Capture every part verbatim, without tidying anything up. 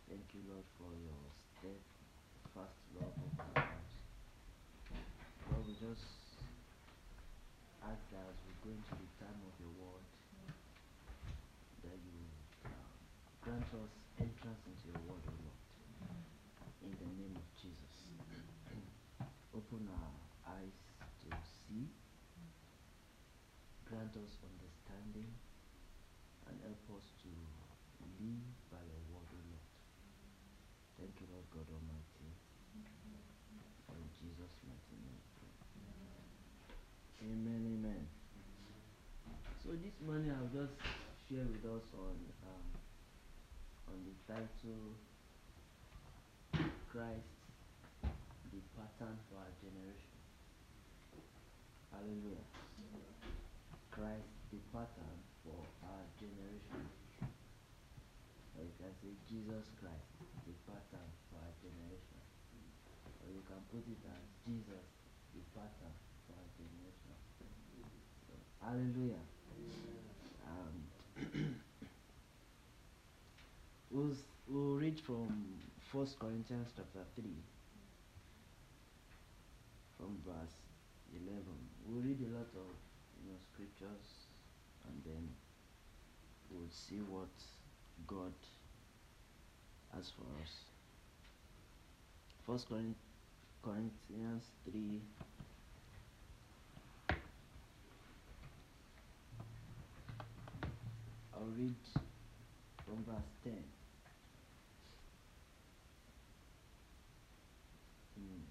Thank you, Lord, for your steadfast love of our lives. Lord, we just ask that as we go into the time of your word, that you um, grant us entrance into your word, O Lord, in the name of Jesus. Open our eyes to see, grant us understanding, and help us to live by your word, O Lord. Thank you, Lord God Almighty, for in Jesus' mighty name. Amen, amen. So this morning I'll just share with us on um, on the title Christ, the pattern for our generation. Hallelujah. Christ, the pattern for our generation. Or you can say Jesus Christ, the pattern for our generation. Or you can put it as Jesus, the pattern for our generation. So, hallelujah. Um, we'll, we'll read from First Corinthians chapter three, from verse eleven. We'll read a lot of you know scriptures, and then we'll see what God has for us. First Corinthians three, I'll read from verse ten. Hmm.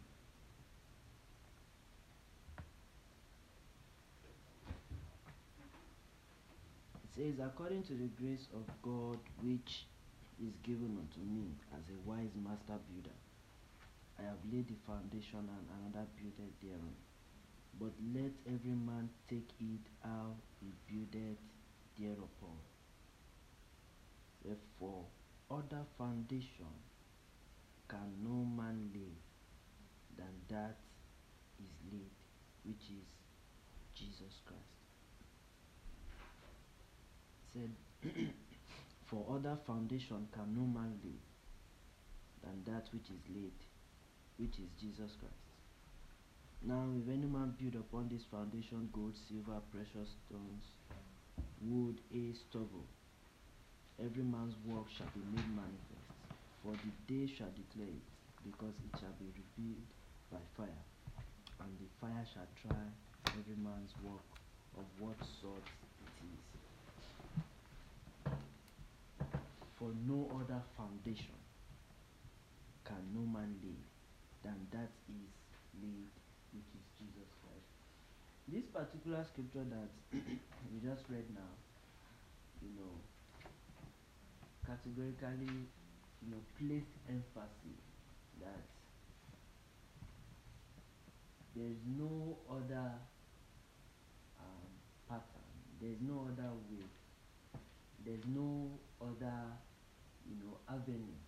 It says, according to the grace of God which is given unto me as a wise master builder, I have laid the foundation and another builded thereon. But let every man take heed how he buildeth thereupon. Therefore, other foundation can no man lay than that is laid, which is Jesus Christ. It said, for other foundation can no man lay than that which is laid, which is Jesus Christ. Now, if any man build upon this foundation gold, silver, precious stones, wood, hay, stubble, every man's work shall be made manifest, for the day shall declare it, because it shall be revealed by fire, and the fire shall try every man's work of what sort it is. For no other foundation can no man lay than that is laid, which is Jesus Christ. This particular scripture that we just read now, you know, categorically, you know, placed emphasis that there is no other um, pattern, there is no other way, there is no other, you know, avenue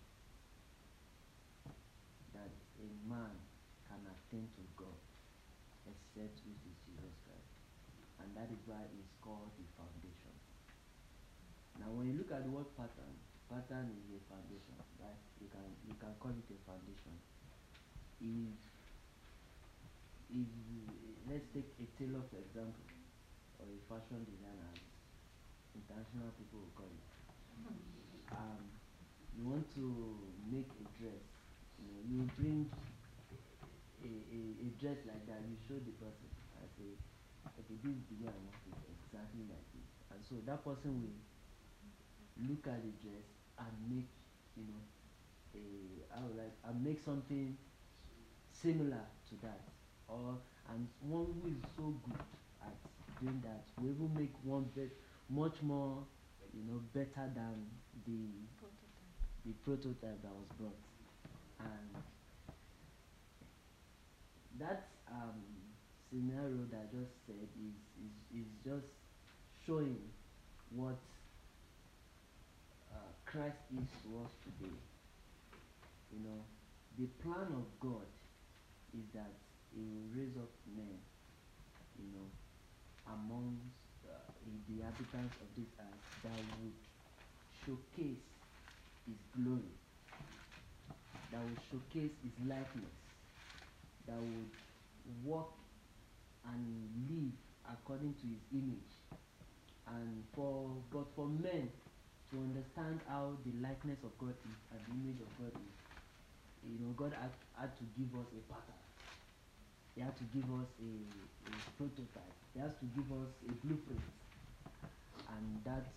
that a man can attain to God except which is Jesus Christ. And that is why it's called the foundation. Now when you look at the word pattern, pattern is a foundation, right? You can you can call it a foundation. If if let's take a tailor for example, or a fashion designer, as international people will call it. Um, you want to make a dress, you know, you bring a, a, a dress like that, you show the person and say, okay, this is the way I want it, exactly like this. And so that person will look at the dress and make, you know, a I would like and make something similar to that. Or and one who is so good at doing that will even make one bit much more, you know, better than the prototype. the prototype that was brought. And that um, scenario that I just said is, is, is just showing what uh, Christ is to us today. You know, the plan of God is that He will raise up men, you know, amongst uh, the inhabitants of this earth that would showcase His glory. that would showcase his likeness, that would walk and live according to his image. And for but for men to understand how the likeness of God is and the image of God is, you know, God had, had to give us a pattern. He had to give us a, a prototype. He has to give us a blueprint. And that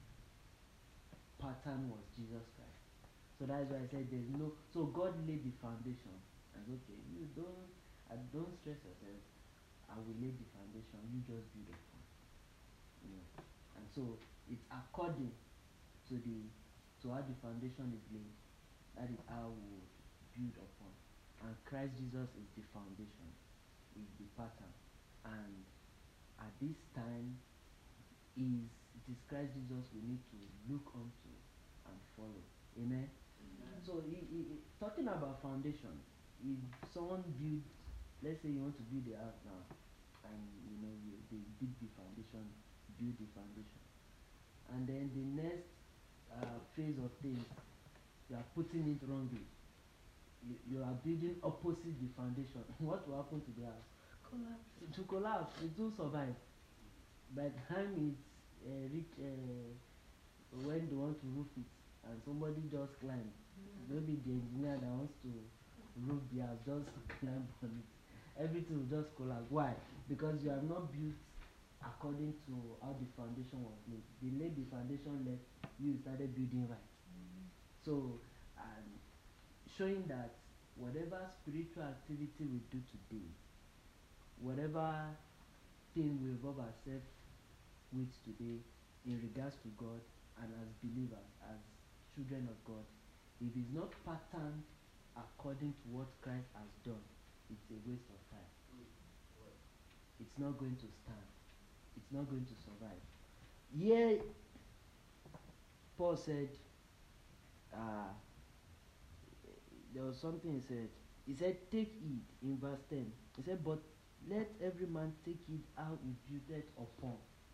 pattern was Jesus Christ. So that's why I said there's no. So God laid the foundation. And okay, you don't, uh, don't stress yourself. I will lay the foundation. You just build upon. You know. And so it's according to the to how the foundation is laid. That is how we would build upon. And Christ Jesus is the foundation, is the pattern. And at this time, is it is Christ Jesus we need to look onto and follow. Amen. Amen. So he, he, he, talking about foundation, if someone builds, let's say you want to build a house now, and you know you, they dig the foundation, build the foundation, and then the next uh, phase of things, you are putting it wrongly. You, you are building opposite the foundation. What will happen to the house? Collapse. To collapse. It will survive. By the time it's uh, reach uh, when they want to roof it, and somebody just climb, mm-hmm. maybe the engineer that wants to roof the house just climb on it, everything will just collapse. Why? Because you have not built according to how the foundation was laid. They laid the foundation left, you started building right. Mm-hmm. So, and showing that whatever spiritual activity we do today, whatever thing we involve ourselves with today in regards to God and as believers, as children of God, if it's not patterned according to what Christ has done, it's a waste of time. It's not going to stand. It's not going to survive. Here, Paul said, uh, there was something he said. He said, take heed in verse ten. He said, but let every man take heed how he buildeth upon.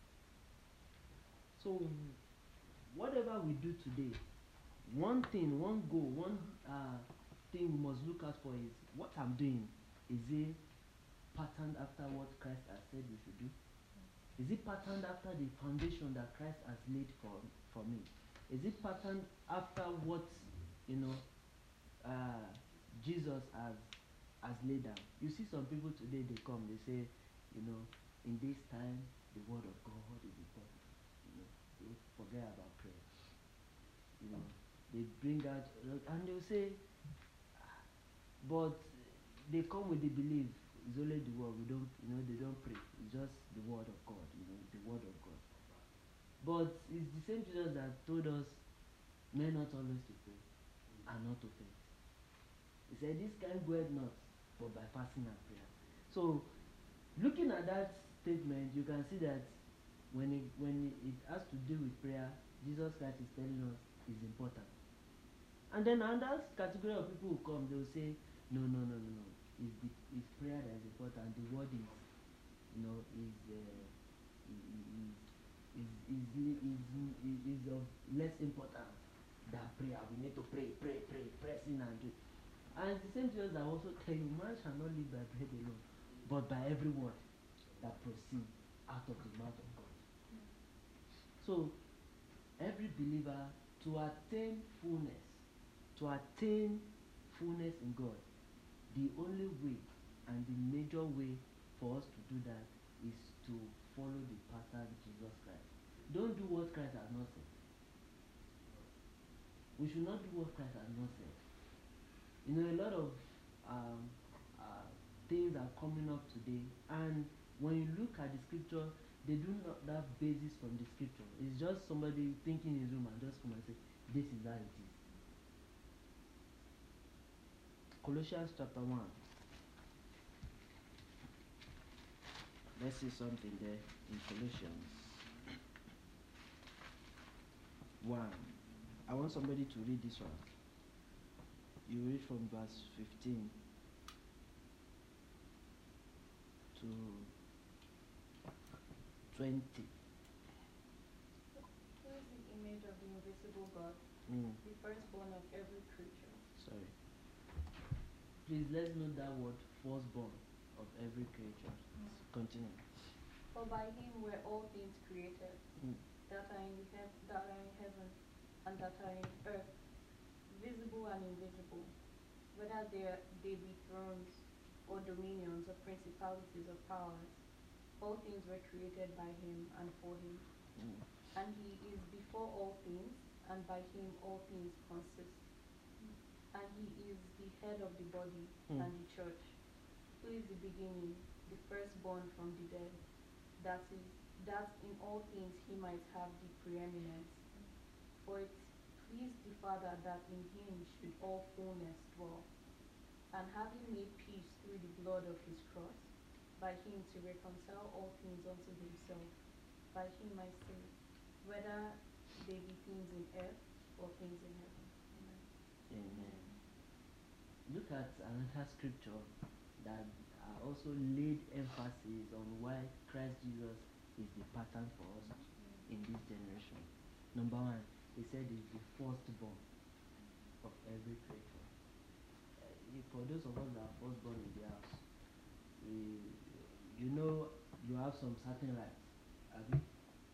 So, whatever we do today, one thing, one goal, one uh, thing we must look out for is what I'm doing. Is it patterned after what Christ has said we should do? Is it patterned after the foundation that Christ has laid for for me? Is it patterned after what, you know, uh, Jesus has has laid down? You see some people today, they come, they say, you know, in this time, the word of God is important. You know, they forget about prayer. You know, they bring out, and they'll say, but they come with the belief, it's only the word, we don't, you know, they don't pray. It's just the word of God, you know, the word of God. But it's the same Jesus that told us, men not always to pray and not to faint. He said, this kind goeth not, but by fasting and prayer. So, looking at that statement, you can see that when it, when it has to do with prayer, Jesus Christ is telling us is important. And then another category of people who come, they will say, no, no, no, no, no. It's the it's prayer that is important. The word is, you know, is uh, is is is is is, is of less importance than prayer. We need to pray, pray, pray, pressing and do. And it's the same Jesus that also tell you, man shall not live by bread alone, but by every word that proceeds out of the mouth of God. So, every believer, to attain fullness, to attain fullness in God, the only way and the major way for us to do that is to follow the pattern Jesus Christ. Don't do what Christ has not said. We should not do what Christ has not said. You know, a lot of um, uh, things are coming up today, and when you look at the scripture, they do not have basis from the scripture. It's just somebody thinking in his room and just come and say, this is how it is. Colossians chapter one. Let's see something there in Colossians one. I want somebody to read this one. You read from verse fifteen to twenty. Who is the image of the invisible God, mm. the firstborn of every creature? Sorry. Please let's know that word, firstborn of every creature. Mm. Continue. For by him were all things created, mm. that are in the heav- that are in heaven and that are in earth, visible and invisible, whether they, are, they be thrones or dominions or principalities or powers. All things were created by him and for him. Mm. And he is before all things, and by him all things consist. Mm. And he is the head of the body, mm. and the church, who is the beginning, the firstborn from the dead, that is, that in all things he might have the preeminence. Mm. For it pleased the Father that in him should all fullness dwell, and having made peace through the blood of his cross, by him to reconcile all things unto himself. By him I say, whether they be things in earth or things in heaven. Amen. Amen. Look at another scripture that uh, also laid emphasis on why Christ Jesus is the pattern for us in this generation. Number one, he said he's the firstborn of every creature. Uh, for those of us that are firstborn in the house, we, you know, you have some certain rights. Have you?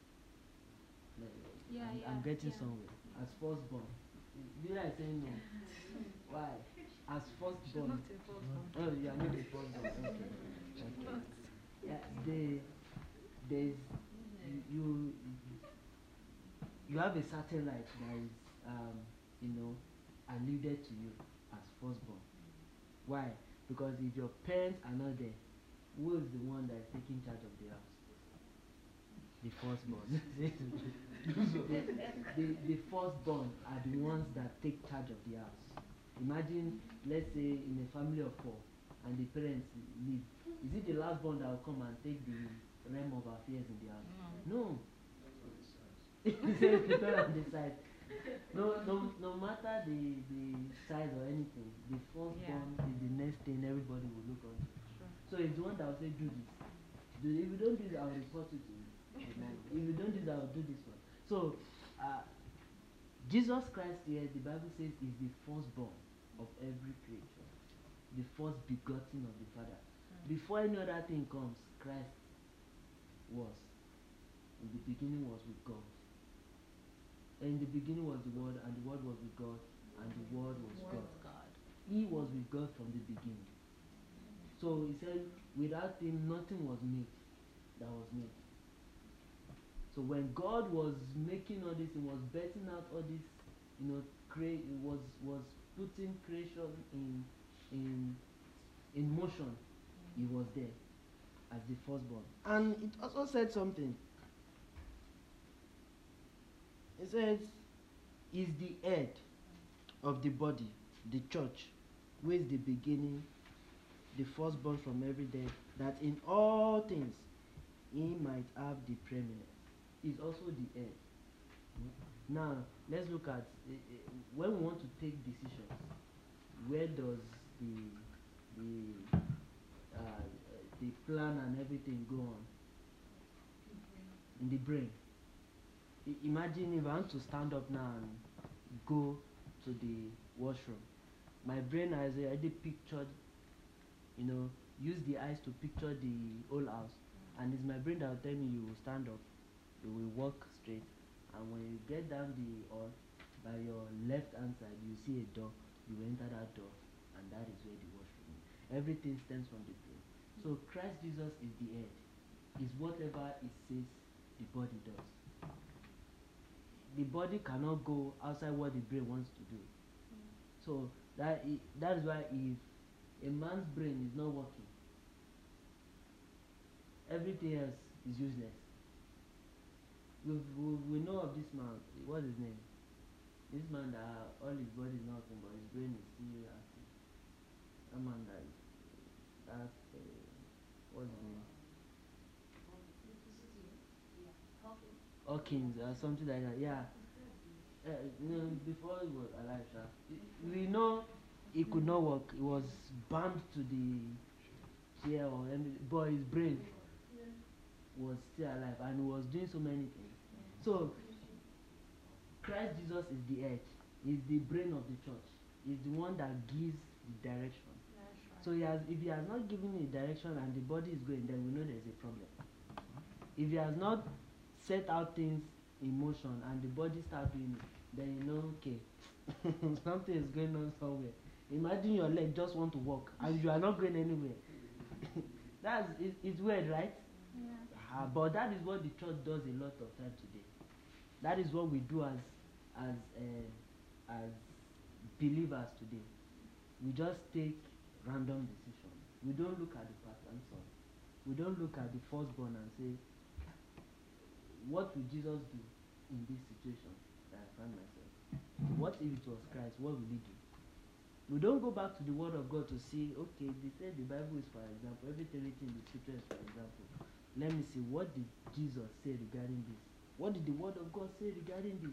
Yeah, I'm, yeah, I'm getting yeah. somewhere. As firstborn, did I say no? Why? As firstborn. Oh, you are not a firstborn. Okay. Okay. Yeah, they, there's you, you you have a certain right that is um you know alluded to you as firstborn. Why? Because if your parents are not there, who is the one that is taking charge of the house? The firstborn. the, the, the firstborn are the ones that take charge of the house. Imagine, let's say, in a family of four, and the parents leave. Is it the last born that will come and take the realm of affairs in the house? No. It says depend on the size. No, no, no matter the the size or anything, the firstborn yeah. is the next thing everybody will look on. Sure. So it's the one that will say, do this. Do, if you don't do this, I'll report you to you. If you don't do this, I'll do this one. So, uh, Jesus Christ here, the Bible says, is the firstborn of every creature, the first begotten of the Father. Mm. Before any other thing comes, Christ was. In the beginning was with God. And in the beginning was the Word, and the Word was with God, and the Word was God. God. He was with God from the beginning. So he said, without him, nothing was made that was made. So when God was making all this, he was betting out all this, you know, create was was putting creation in in in motion. He was there as the firstborn. And it also said something. It says, is the head of the body, the church, who is the beginning, the firstborn from every dead, that in all things he might have the preeminence. Is also the head. Now let's look at uh, uh, when we want to take decisions. Where does the the uh, the plan and everything go on? In the brain. I imagine if I want to stand up now and go to the washroom. My brain has already pictured, you know, use the eyes to picture the whole house, and it's my brain that will tell me you will stand up, you will walk straight, and when you get down the hall, by your left hand side you see a door, you enter that door, and that is where the washroom is. Everything stems from the brain. So Christ Jesus is the head. Is whatever it says the body does. The body cannot go outside what the brain wants to do. So that I, that is why if a man's brain is not working, everything else is useless. We we we know of this man. What's his name? This man that all his body is not working, but his brain is still active. That man that is that uh, what's his name? Hawkins or something like that. Yeah. Uh, you know, before he was alive, sha, we know he could not walk. He was bound to the chair or anything, but his brain was still alive and he was doing so many things. So Christ Jesus is the head. He's the brain of the church. He's the one that gives the direction. So he has, if he has not given a direction and the body is going, then we know there's a problem. If he has not set out things in motion and the body start doing it, then you know, okay, something is going on somewhere. Imagine your leg just want to walk and you are not going anywhere. That's it, it's weird, right? Yeah. Uh, but that is what the church does a lot of time today. That is what we do as as uh, as believers today. We just take random decisions. We don't look at the patterns of. We don't look at the firstborn and say, what would Jesus do in this situation that I find myself? What if it was Christ? What will he do? We don't go back to the word of God to see, okay, they say the Bible is for example, everything written in the scripture is for example. Let me see, what did Jesus say regarding this? What did the word of God say regarding this?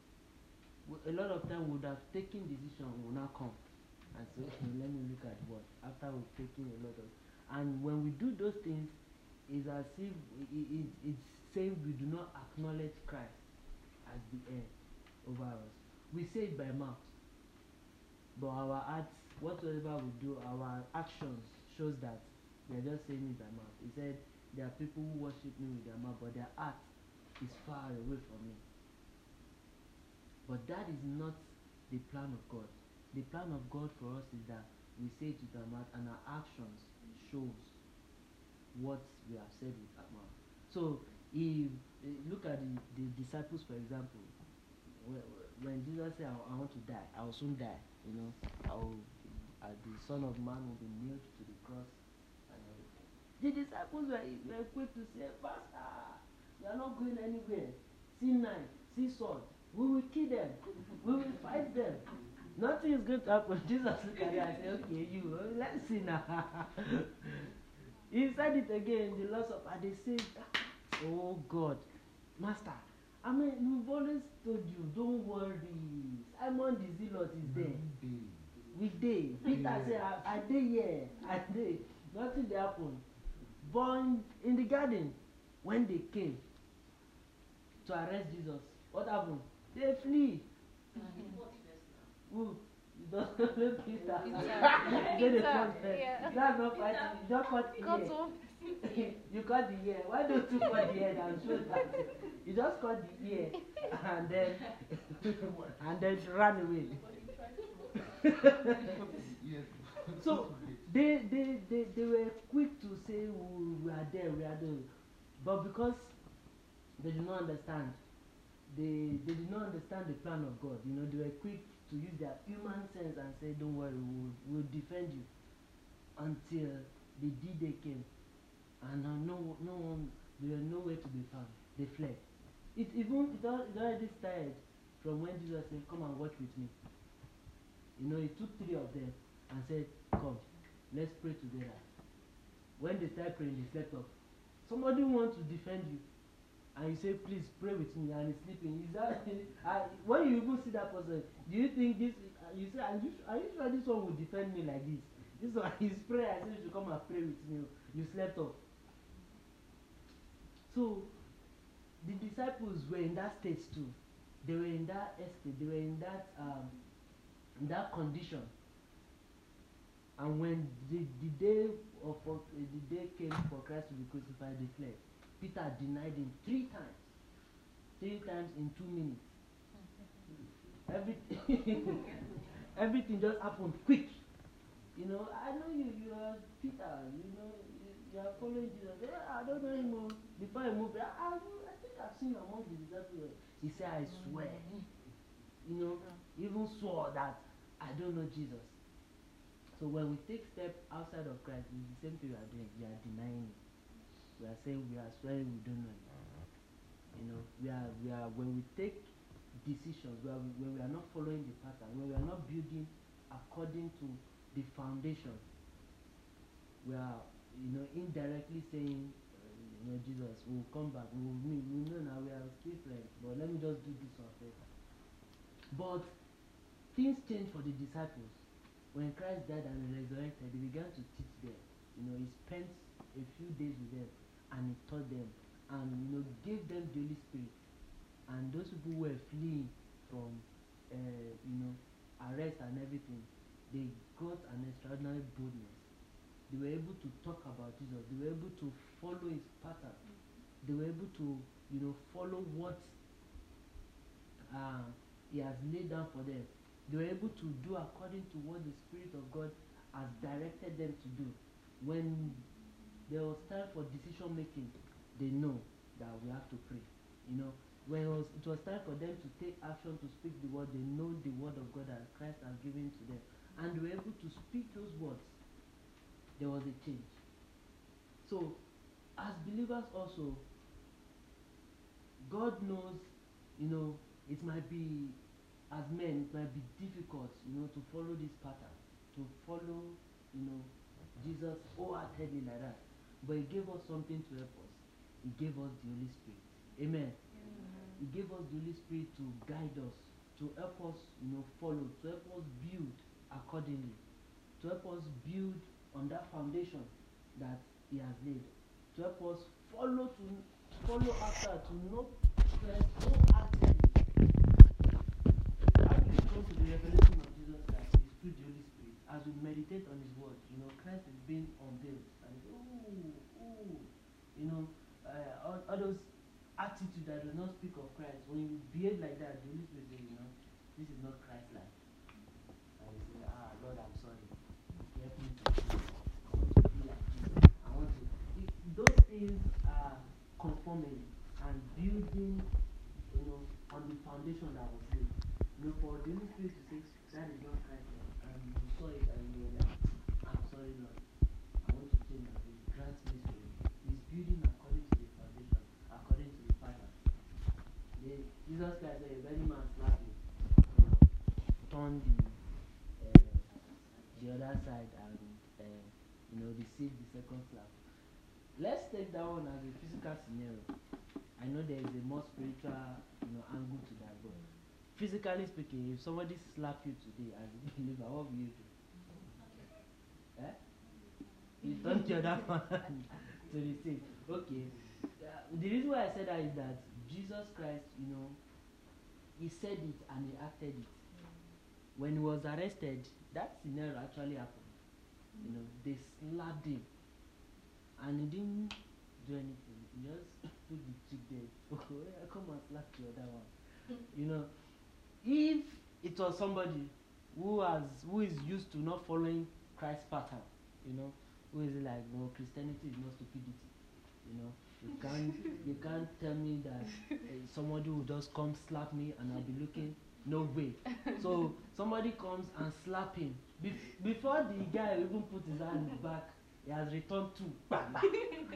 A lot of time we would have taken decision, we will now come and say, okay, let me look at what. After we've taken a lot of, and when we do those things, it's as if it, it, it's saying we do not acknowledge Christ as the heir over us. We say it by mouth, but our acts, whatsoever we do, our actions shows that we are just saying it by mouth. He said, there are people who worship me with their mouth, but their heart is far away from me. But that is not the plan of God. The plan of God for us is that we say it with our mouth and our actions shows what we have said with our mouth. So if look at the, the disciples, for example, when Jesus said, I, I want to die, I will soon die, you know, I will, uh, the Son of Man will be nailed to the cross and everything. The disciples were, were quick to say, Pastor, you are not going anywhere. See knife, see sword, we will kill them, we will fight them. Nothing is going to happen. Jesus looked at it and said, okay, you, let's see now. He said it again in the Lord's Supper. They said, oh God, Master, I mean, we've always told you, don't worry. Simon the Zealot is there. We did. Peter said, I, I did here. I did. Nothing did happen. But in the garden, when they came to arrest Jesus, what happened? They flee. Who? You don't know Peter. Peter. Yeah. That's not fighting. You just cut the ear. You cut the ear. Why don't you cut the ear and show that? You just cut the ear and then and then run away. So they, they, they, they were quick to say, oh, we are there, we are there. But because they did not understand, they, they did not understand the plan of God. You know, they were quick to use their human sense and say, don't worry, we'll, we'll defend you. Until the D-Day came. And uh, no, no one, they were nowhere to be found. They fled. It even, it, all, it already started from when Jesus said, come and watch with me. You know, he took three of them and said, come, let's pray together. When they started praying, they slept off. Somebody wants to defend you. And you say, please pray with me, and he's sleeping. Is that, uh, when you even see that person, do you think this, uh, you say, are you, are you sure this one will defend me like this? This one, his prayer, I said you should come and pray with me. You slept off. So, the disciples were in that state too. They were in that estate, they were in that, um, in that condition. And when the, the day of uh, the day came for Christ to be crucified, they fled. Peter denied him three times. Three times in two minutes. Everything, everything just happened quick. You know, I know you, you are Peter, you know, you, you are following Jesus. Yeah, I don't know anymore. Before I moved, I, I, I think I've seen among the disciples. He said, I swear. You know, even swore that I don't know Jesus. So when we take step outside of Christ, it's the same thing we are doing. We are denying it. We are saying we are swearing we don't know it. You know, we are we are when we take decisions, we are, when we are not following the pattern, when we are not building according to the foundation, we are, you know, indirectly saying, uh, you know, Jesus, we will come back, we will meet, we know now we are still friends, but let me just do this one first. But things changed for the disciples. When Christ died and resurrected, he began to teach them. You know, he spent a few days with them and he taught them and, you know, gave them the Holy Spirit. And those people who were fleeing from, uh, you know, arrest and everything, they got an extraordinary boldness They were able to talk about Jesus. They were able to follow his pattern. They were able to, you know, follow what uh, he has laid down for them. They were able to do according to what the Spirit of God has directed them to do. When there was time for decision making, they know that we have to pray. You know, when it was, it was time for them to take action to speak the word, they know the word of God that Christ has given to them, and they were able to speak those words. There was a change. So, as believers also, God knows, you know, it might be, as men, it might be difficult, you know, to follow this pattern, to follow, you know, Jesus wholeheartedly like that. But he gave us something to help us. He gave us the Holy Spirit. Amen. Amen. He gave us the Holy Spirit to guide us, to help us, you know, follow, to help us build accordingly, to help us build on that foundation that he has laid, to help us follow to follow after, to know Christ wholeheartedly. As we come to the revelation of Jesus Christ, is through the Holy Spirit. As we meditate on his word, you know, Christ is being unveiled. And ooh, ooh, you know, uh, all, all those attitudes that do not speak of Christ, when you behave like that, the Holy Spirit says, you know, this is not Christ-like. And you say, ah, Lord, I'm sorry. Help me to be. I want to be like Jesus. I want to. It, those things are conforming and building, you know, on the foundation that was laid. You know, for the Holy Spirit to say, that is not Christ-like, and you saw it and you were like, I'm sorry, Lord. I want to change my way. Grant me to you. It's building according to the foundation, according to the pattern. The, Jesus Christ said, if any man slap you, you know, turn the uh, the other side and uh, you know, receive the second slap. Let's take that one as a physical scenario. I know there is a more spiritual, you know, angle to that, but physically speaking, if somebody slap you today as a believer, what will you do? Eh? You turn the other one to receive. Okay. Uh, the reason why I said that is that Jesus Christ, you know, he said it and he acted it. When he was arrested, that scenario actually happened. You know, they slapped him and he didn't do anything. He just put the cheek there. Oh, yeah, come and slap the other one. You know, if it was somebody who has who is used to not following Christ's pattern, you know, who is like, no, Christianity is not stupidity. You know, you can't you can't tell me that uh, somebody will just come slap me and I'll be looking. No way. So somebody comes and slap him. Bef- before the guy even put his hand back, he has returned to bam, bam.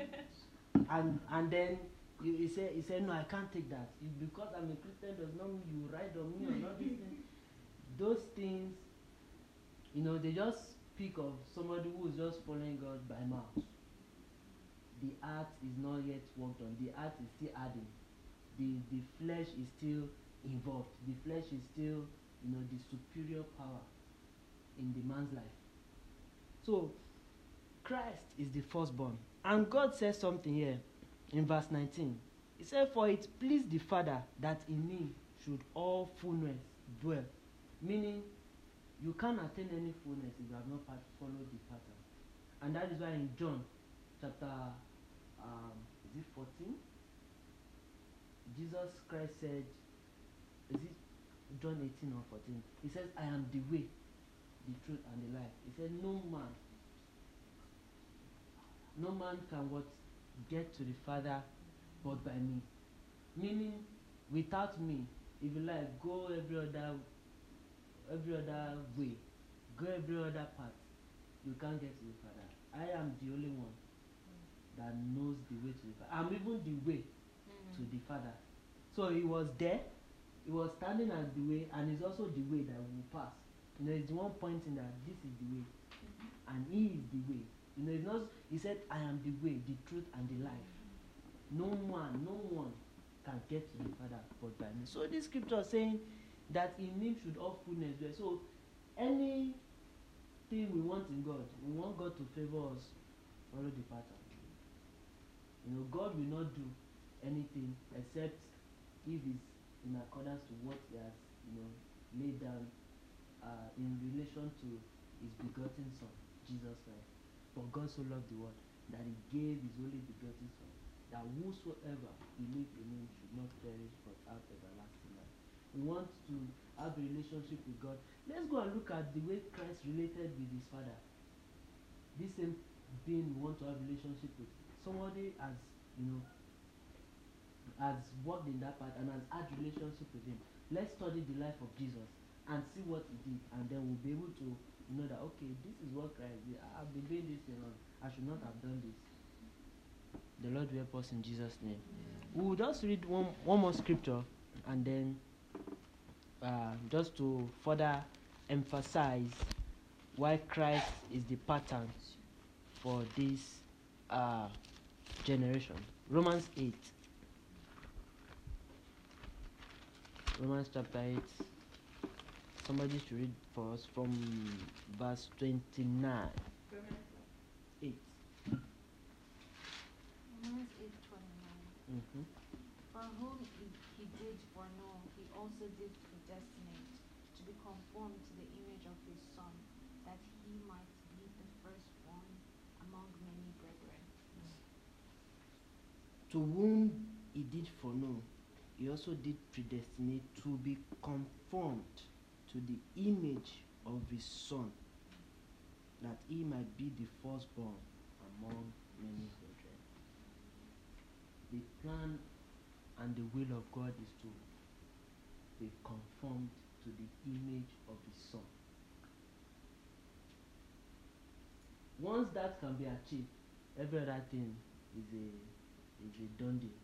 and and then he, he said he said no, I can't take that. It, because I'm a Christian does not mean you ride on me or not this thing. Those things, you know, they just speak of somebody who is just following God by mouth. The art is not yet worked on. The art is still adding. The the flesh is still involved. The flesh is still, you know, the superior power in the man's life. So Christ is the firstborn. And God says something here in verse nineteen. He said, for it pleased the Father that in me should all fullness dwell. Meaning, you can't attain any fullness if you have not followed the pattern. And that is why in John chapter, um, is it fourteen? Jesus Christ said, is it John eighteen or fourteen? He says, I am the way, the truth, and the life. He said, no man, no man can what get to the Father but by me. Meaning, without me, if you like, go every other, every other way, go every other path, you can't get to the Father. I am the only one that knows the way to the Father. I'm even the way mm-hmm. to the Father. So he was there, he was standing as the way, and he's also the way that will pass. You know, it's one pointing that this is the way, mm-hmm. and he is the way. You know, it's not. He said, "I am the way, the truth, and the life. No man, no one can get to the Father but by me." So this scripture saying that in him should all fullness dwell. So anything we want in God, we want God to favor us, follow the pattern. You know, God will not do anything except if it's in accordance to what he has, you know, laid down uh, in relation to his begotten Son, Jesus Christ. For God so loved the world that he gave his only begotten Son, that whosoever believe in him should not perish but have everlasting life. We want to have a relationship with God. Let's go and look at the way Christ related with his Father. This same being we want to have a relationship with. Somebody has, you know, has worked in that part and has had relationship with him. Let's study the life of Jesus and see what he did, and then we'll be able to know that, okay, this is what Christ did. I've been doing this wrong. I should not have done this. The Lord will help us in Jesus' name. We will just read one, one more scripture, and then uh, just to further emphasize why Christ is the pattern for this uh, generation. Romans eight. Romans chapter eight. Somebody should read for us from verse twenty-nine. eight. Romans eight twenty-nine. Mm-hmm. For whom he, he did foreknow, he also did predestinate to be conformed to the image of his Son, that he might be the firstborn among many brethren. To whom he did foreknow, he also did predestinate to be conformed to the image of his Son, that he might be the firstborn among many brethren. The plan and the will of God is to be conformed to the image of his Son. Once that can be achieved, every other thing is a is a done deal.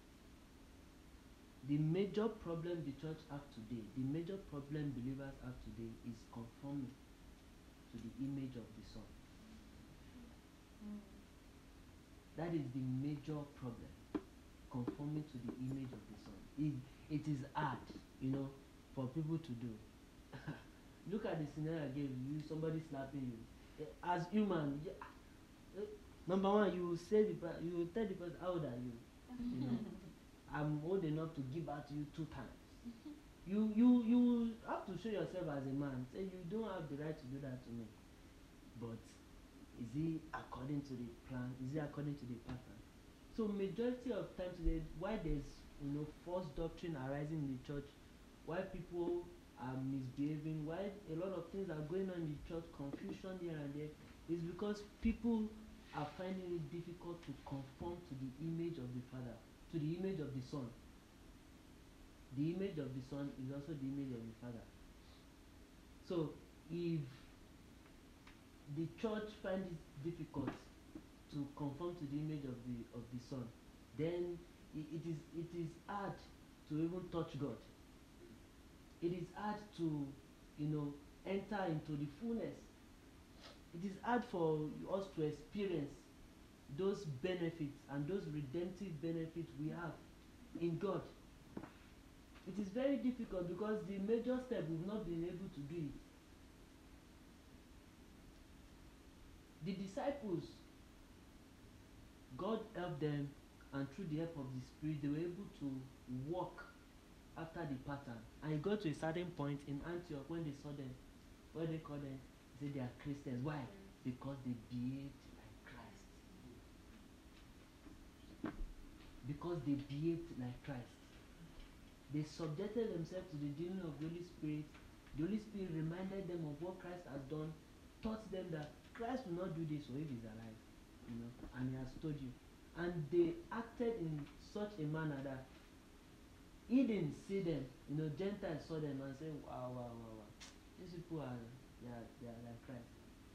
The major problem the church have today, the major problem believers have today is conforming to the image of the Son. Mm. That is the major problem, conforming to the image of the Son. It, it is hard, you know, for people to do. Look at the scenario I gave you, somebody slapping you. As human, you, uh, number one, you will say the you will tell the person, how old are you? You know, I'm old enough to give back to you two times. You you you have to show yourself as a man. Say you don't have the right to do that to me. But is it according to the plan? Is it according to the pattern? So majority of time today, why there's you know false doctrine arising in the church, why people are misbehaving, why a lot of things are going on in the church, confusion here and there, is because people are finding it difficult to conform to the image of the Father, to the image of the Son. The image of the Son is also the image of the Father. So if the church finds it difficult to conform to the image of the of the Son, then it, it is it is hard to even touch God. It is hard to, you know, enter into the fullness. It is hard for us to experience those benefits and those redemptive benefits we have in God. It is very difficult because the major step we've not been able to do it. The disciples, God helped them, and through the help of the Spirit, they were able to walk after the pattern. And it got to a certain point in Antioch when they saw them, what they call them, they said they are Christians. Why? Because they behaved like Christ. Because they behaved like Christ. They subjected themselves to the dealing of the Holy Spirit. The Holy Spirit reminded them of what Christ has done, taught them that Christ will not do this or if he's alive, you know, and he has told you. And they acted in such a manner that he didn't see them, you know, Gentiles saw them and said, wow, wow, wow, wow. These people are, they are, they are like Christ.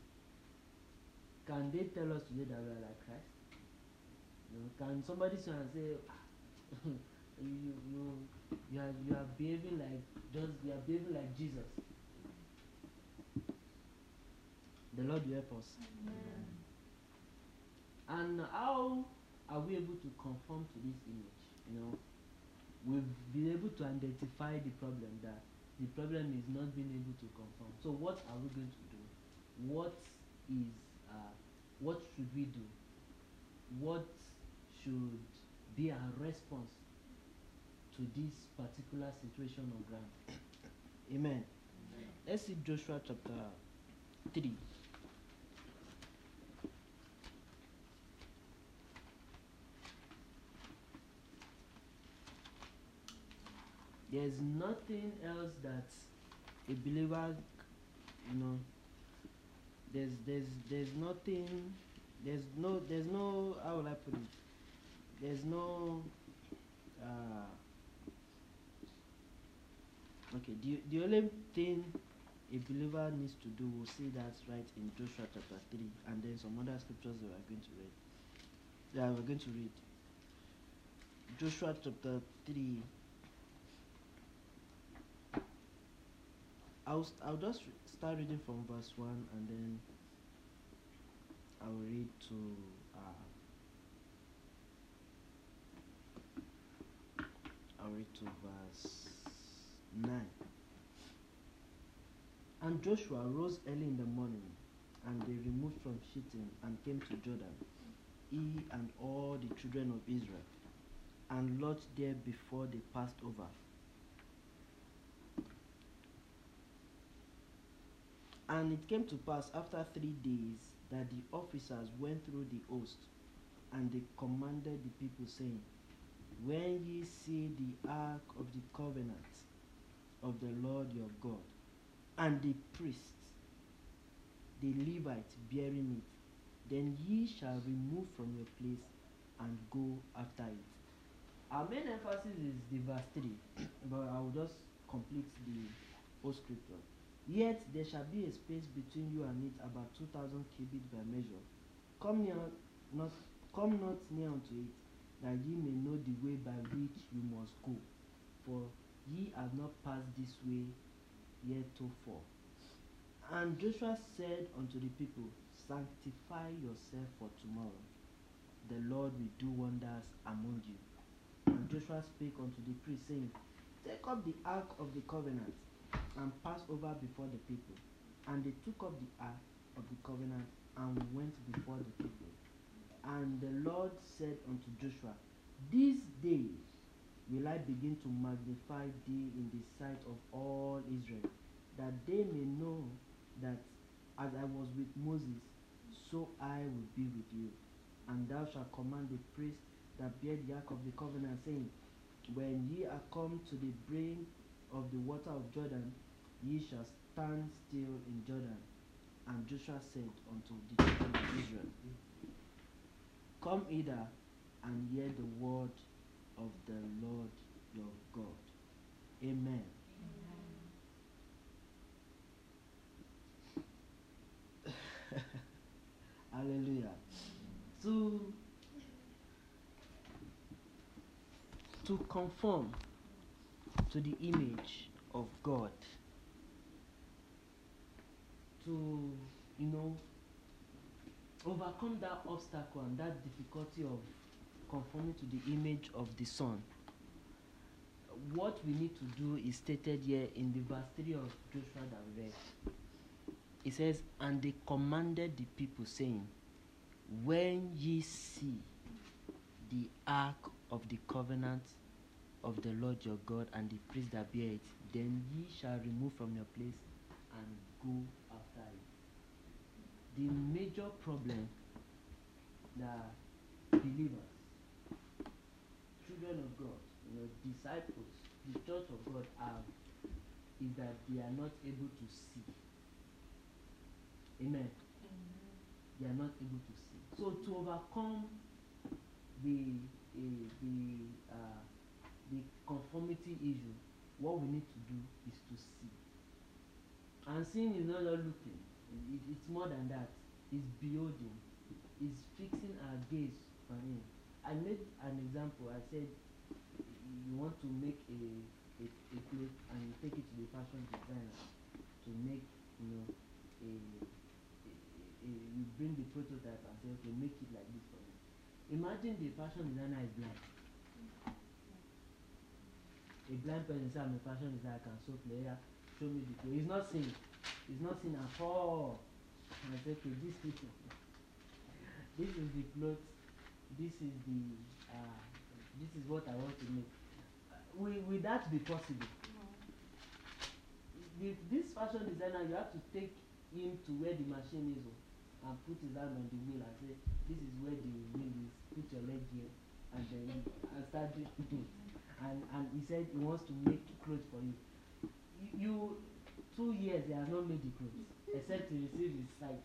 Can they tell us today that we are like Christ? You know, can somebody say and say, you, you, you are, you are behaving like, just, you are behaving like Jesus? The Lord will help us. Amen. And how are we able to conform to this image? You know, we've been able to identify the problem, that the problem is not being able to conform. So what are we going to do? What is, uh, what should we do? What should be our response to this particular situation on ground? Amen. Amen. Let's see Joshua chapter three. there's nothing else that a believer, you know, there's there's there's nothing, there's no there's no how will I put it? There's no uh okay, the the only thing a believer needs to do, we'll see that right in Joshua chapter three, and then some other scriptures that we're going to read. Yeah, we're going to read Joshua chapter three. I'll, I'll just re- start reading from verse one, and then I'll read to uh, I'll read to verse nine. And Joshua rose early in the morning, and they removed from Shittim and came to Jordan, he and all the children of Israel, and lodged there before they passed over. And it came to pass after three days that the officers went through the host, and they commanded the people, saying, when ye see the ark of the covenant of the Lord your God, and the priests, the Levites bearing it, then ye shall remove from your place and go after it. Our main emphasis is the verse three, but I will just complete the whole scripture. Yet there shall be a space between you and it, about two thousand cubits by measure. Come near, not come not near unto it, that ye may know the way by which you must go, for ye have not passed this way heretofore. And Joshua said unto the people, sanctify yourself for tomorrow. The Lord will do wonders among you. And Joshua spake unto the priests, saying, take up the ark of the covenant, and pass over before the people. And they took up the ark of the covenant, and went before the people. And the Lord said unto Joshua, this day will I begin to magnify thee in the sight of all Israel, that they may know that as I was with Moses, so I will be with you. And thou shalt command the priests that bear the ark of the covenant, saying, when ye are come to the brink of the water of Jordan, ye shall stand still in Jordan. And Joshua said unto the children of Israel, come hither and hear the word of the Lord your God. Amen. Amen. Hallelujah. To to conform to the image of God, to, you know, overcome that obstacle and that difficulty of conforming to the image of the Son, what we need to do is stated here in the verse three of Joshua that we read. It says, and they commanded the people, saying, when ye see the ark of the covenant of the Lord your God, and the priests that bear it, then ye shall remove from your place and go after it. The major problem that believers, children of God, you know, disciples, the church of God have is that they are not able to see. Amen. Amen. They are not able to see. So to overcome the uh, the uh, the conformity issue, what we need to do is to see. And seeing is not just looking; it, it's more than that. It's beholding. It's fixing our gaze on Him. I made an example. I said, you want to make a a, a plate and you take it to the fashion designer to make, you know, a, a, a you bring the prototype and say, okay, make it like this for me. Imagine the fashion designer is blind. A blind person say, I'm a fashion designer, I can sew player, show me the clothes. He's not seeing. He's not seeing at all. And I say, okay, this is this is the clothes. This is the uh, this is what I want to make. Will, will that be possible? No. The, this fashion designer, you have to take him to where the machine is and put his hand on the wheel and say, this is where the wheel is, put your leg here, and then and start doing it. and and he said he wants to make clothes for you. You, you two years he has not made the clothes except to receive his sight.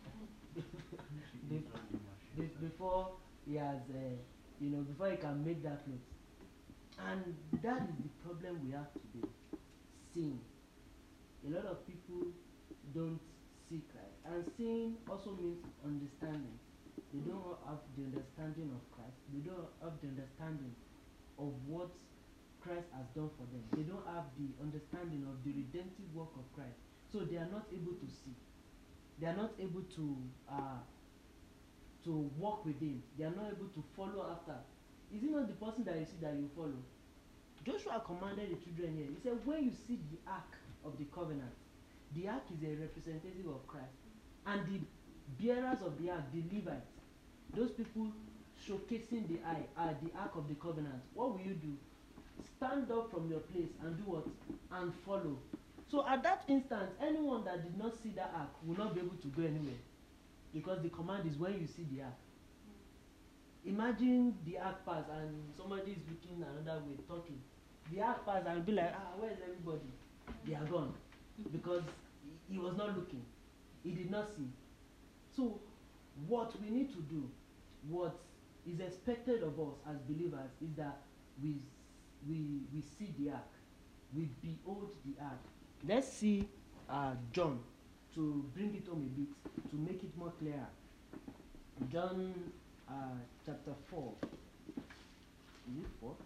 Be- be- before he has, uh, you know, before he can make that clothes. And that is the problem we have today. Sin. A lot of people don't see Christ. And seeing also means understanding. They don't have the understanding of Christ. They don't have the understanding of what Christ has done for them. They don't have the understanding of the redemptive work of Christ. So they are not able to see. They are not able to uh, to walk with him. They are not able to follow after. Is it not the person that you see that you follow? Joshua commanded the children here. He said, when you see the ark of the covenant, the ark is a representative of Christ. And the bearers of the ark, the Levites, those people showcasing the eye, uh, the ark of the covenant, what will you do? Stand up from your place and do what? And follow. So at that instant, anyone that did not see that ark will not be able to go anywhere. Because the command is when you see the ark. Imagine the ark pass and somebody is looking another way, talking. The ark pass and be like, ah, where is everybody? They are gone. Because he, he was not looking. He did not see. So what we need to do, what is expected of us as believers is that we we we see the ark. We behold the ark. Let's see uh, John to bring it home a bit, to make it more clear. John uh, chapter four. Is it four?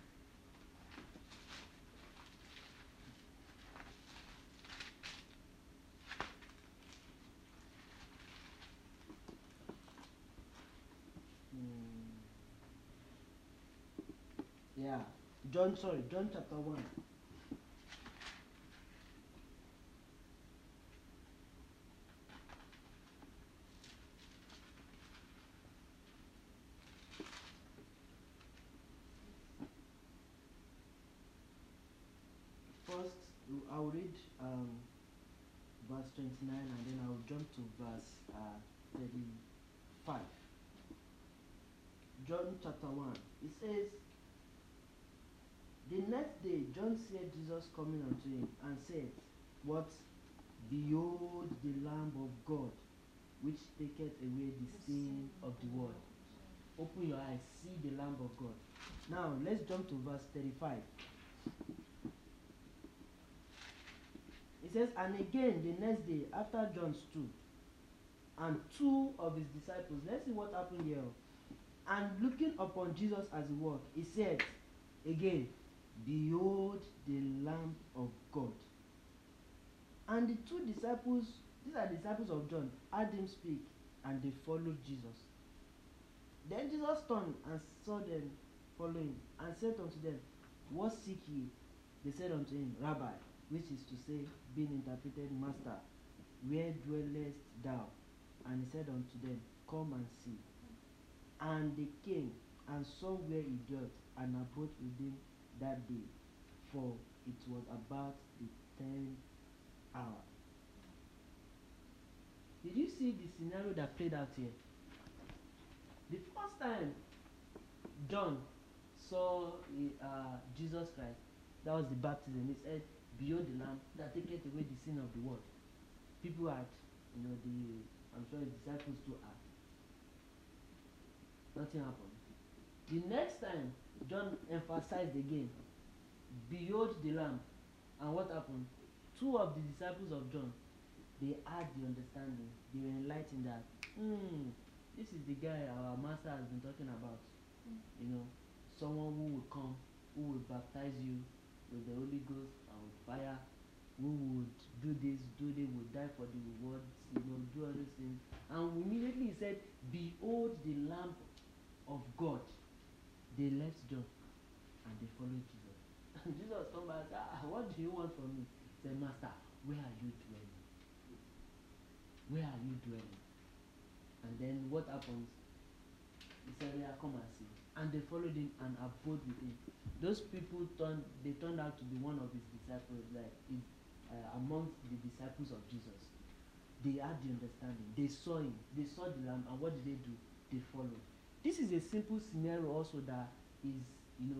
Hmm. Yeah. John, sorry, John chapter one. First, I'll read um, verse twenty-nine and then I'll jump to verse uh, thirty-five. John chapter one. It says, the next day John saw Jesus coming unto him and said, what? Behold the Lamb of God, which taketh away the sin of the world. Open your eyes, see the Lamb of God. Now, let's jump to verse thirty-five. It says, and again the next day after John stood, and two of his disciples, let's see what happened here. And looking upon Jesus as he walked, he said again, behold the Lamb of God. And the two disciples, these are disciples of John, heard him speak, and they followed Jesus. Then Jesus turned and saw them following, and said unto them, what seek ye? They said unto him, Rabbi, which is to say, being interpreted, Master, where dwellest thou? And he said unto them, come and see. And they came and saw where he dwelt, and abode with him that day, for it was about the tenth hour. Did you see the scenario that played out here? The first time John saw uh, Jesus Christ, that was the baptism. He said, behold the Lamb that taketh away the sin of the world. People had, you know, the, I'm sure the disciples too had. Nothing happened. The next time, John emphasized again, behold the Lamb. And what happened? Two of the disciples of John, they had the understanding. They were enlightened that, hmm, this is the guy our master has been talking about. Mm. You know, someone who will come, who will baptize you with the Holy Ghost and with fire, who would do this, do this, would die for the rewards, you know, do all these things. And immediately he said, behold the Lamb of God. They left John and they followed Jesus. And Jesus come back and said, ah, what do you want from me? He said, Master, where are you dwelling? Where are you dwelling? And then what happens? He said, yeah, come and see. And they followed him and abode with him. Those people turned, they turned out to be one of his disciples, like his, uh, amongst the disciples of Jesus. They had the understanding. They saw him. They saw the Lamb. And what did they do? They followed. This is a simple scenario also that is, you know,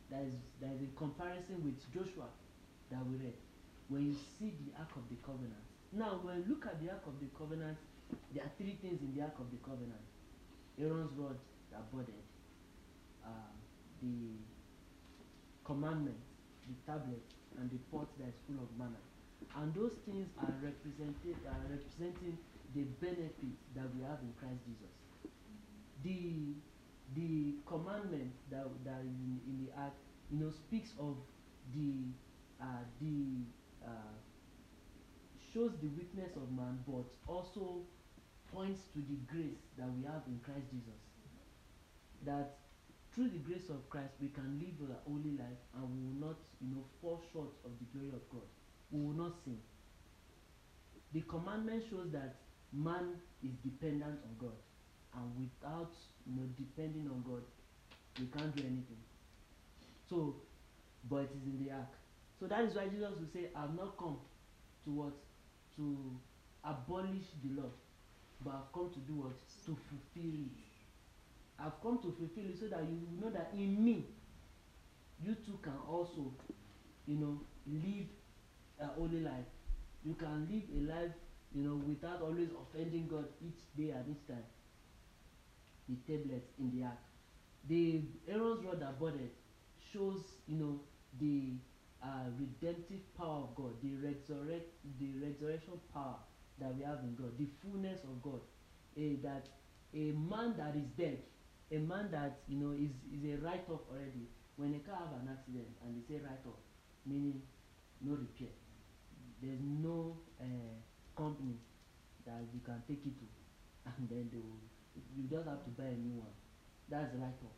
There is there is a comparison with Joshua that we read. When you see the Ark of the Covenant. Now, when you look at the Ark of the Covenant, there are three things in the Ark of the Covenant. Aaron's rod that budded, uh, the commandment, the tablet, and the pot that is full of manna. And those things are represented are representing the benefit that we have in Christ Jesus. The the commandment that that is in, in the Ark, you know, speaks of the uh, the uh, shows the weakness of man, but also points to the grace that we have in Christ Jesus. That through the grace of Christ we can live a holy life and we will not, you know, fall short of the glory of God. We will not sin. The commandment shows that man is dependent on God, and without, you know, depending on God, we can't do anything. So, but it is in the Ark. So that is why Jesus will say, I have not come to what? To abolish the law, but I've come to do what? To fulfill it. I've come to fulfill it so that you know that in me, you too can also, you know, live a holy life. You can live a life, you know, without always offending God each day and each time. The tablets in the Ark. The Aaron's rod that budded shows, you know, the uh, redemptive power of God, the resurrect, the resurrection power that we have in God, the fullness of God. A, that a man that is dead, a man that, you know, is, is a write-off already. When a car have an accident and they say write-off, meaning no repair, there's no uh, company that you can take it to, and then they will, you just have to buy a new one. That's write-off.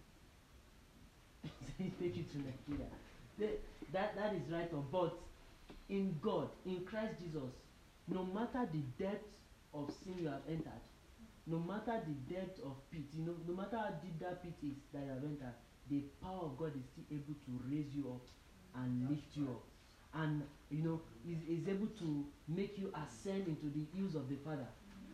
Take it to Nigeria. They, that that is write-off. But in God, in Christ Jesus, no matter the depth of sin you have entered, no matter the depth of pit, you know, no matter how deep that pit is that you have entered, the power of God is still able to raise you up and That's lift you right. up, and, you know, is, is able to make you ascend into the hills of the Father.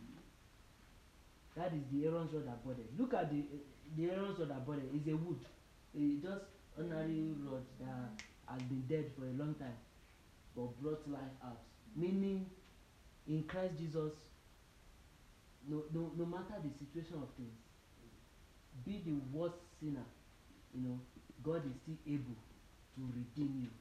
That is the Aaron's rod that budded. Look at the the Aaron's rod that budded. It's a wood, a just ordinary rod that has been dead for a long time, but brought life out. Meaning, in Christ Jesus, no no no matter the situation of things, be the worst sinner, you know, God is still able to redeem you.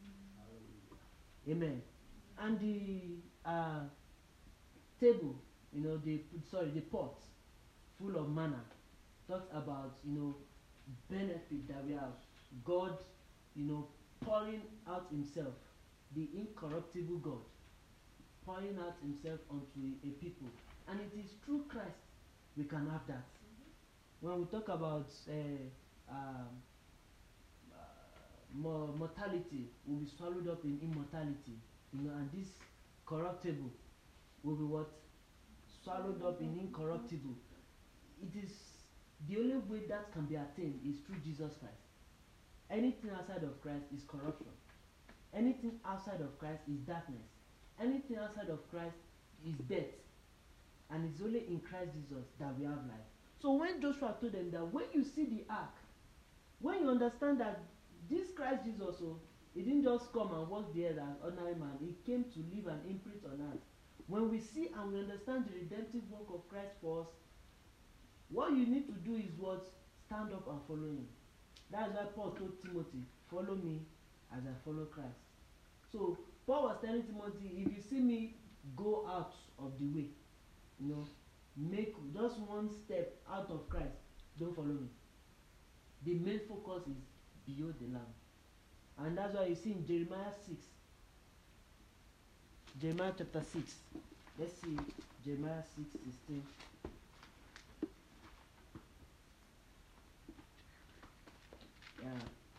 Amen. And the uh, table, you know, the sorry, the pot full of manna talks about, you know, benefit that we have. God, you know, pouring out himself, the incorruptible God, pouring out himself onto a, a people. And it is through Christ we can have that. Mm-hmm. When we talk about uh, um, uh, mortality, will be swallowed up in immortality, you know, and this corruptible will be what? Swallowed up in incorruptible. It is the only way that can be attained is through Jesus Christ. Anything outside of Christ is corruption. Anything outside of Christ is darkness. Anything outside of Christ is death. And it's only in Christ Jesus that we have life. So when Joshua told them that when you see the ark, when you understand that this Christ Jesus, oh, he didn't just come and walk the earth as ordinary man, he came to leave an imprint on earth. When we see and we understand the redemptive work of Christ for us, what you need to do is what? Stand up and follow him. That's why Paul told Timothy, follow me as I follow Christ. So Paul was telling Timothy, if you see me go out of the way, you know, make just one step out of Christ, don't follow me. The main focus is behold the Lamb. And that's why you see in Jeremiah six, Jeremiah chapter six, let's see Jeremiah six sixteen. Yeah.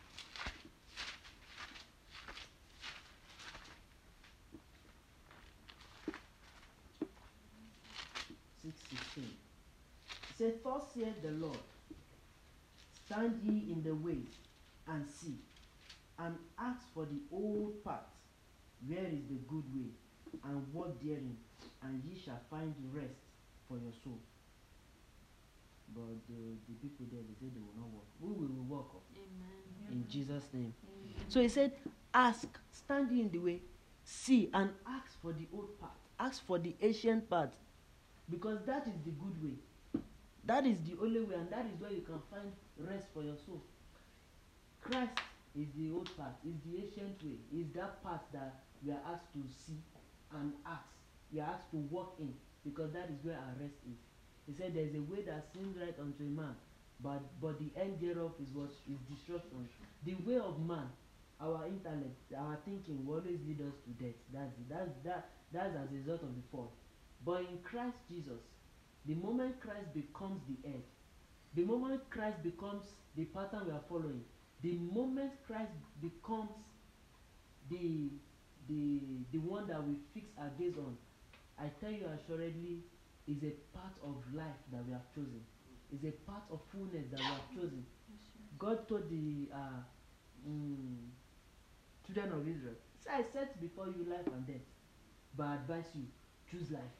six sixteen. It says, thus saith the Lord, stand ye in the ways and see, and ask for the old path, where is the good way, and walk therein, and ye shall find rest for your soul. but the, the people there, they said they will not walk. We will walk up. Amen. In Jesus' name. Amen. So he said, ask, stand in the way, see, and ask for the old path. Ask for the ancient path. Because that is the good way. That is the only way, and that is where you can find rest for your soul. Christ is the old path, is the ancient way, is that path that we are asked to see and ask. We are asked to walk in, because that is where our rest is. He said there is a way that seems right unto a man, but but the end thereof is what is destruction. The way of man, our intellect, our thinking will always lead us to death. That's it. That's that that's as a result of the fall. But in Christ Jesus, the moment Christ becomes the head, the moment Christ becomes the pattern we are following, the moment Christ becomes the the the one that we fix our gaze on, I tell you assuredly, is a part of life that we have chosen. Is a part of fullness that we have chosen. God told the uh, mm, children of Israel, "So I set before you life and death, but I advise you, choose life."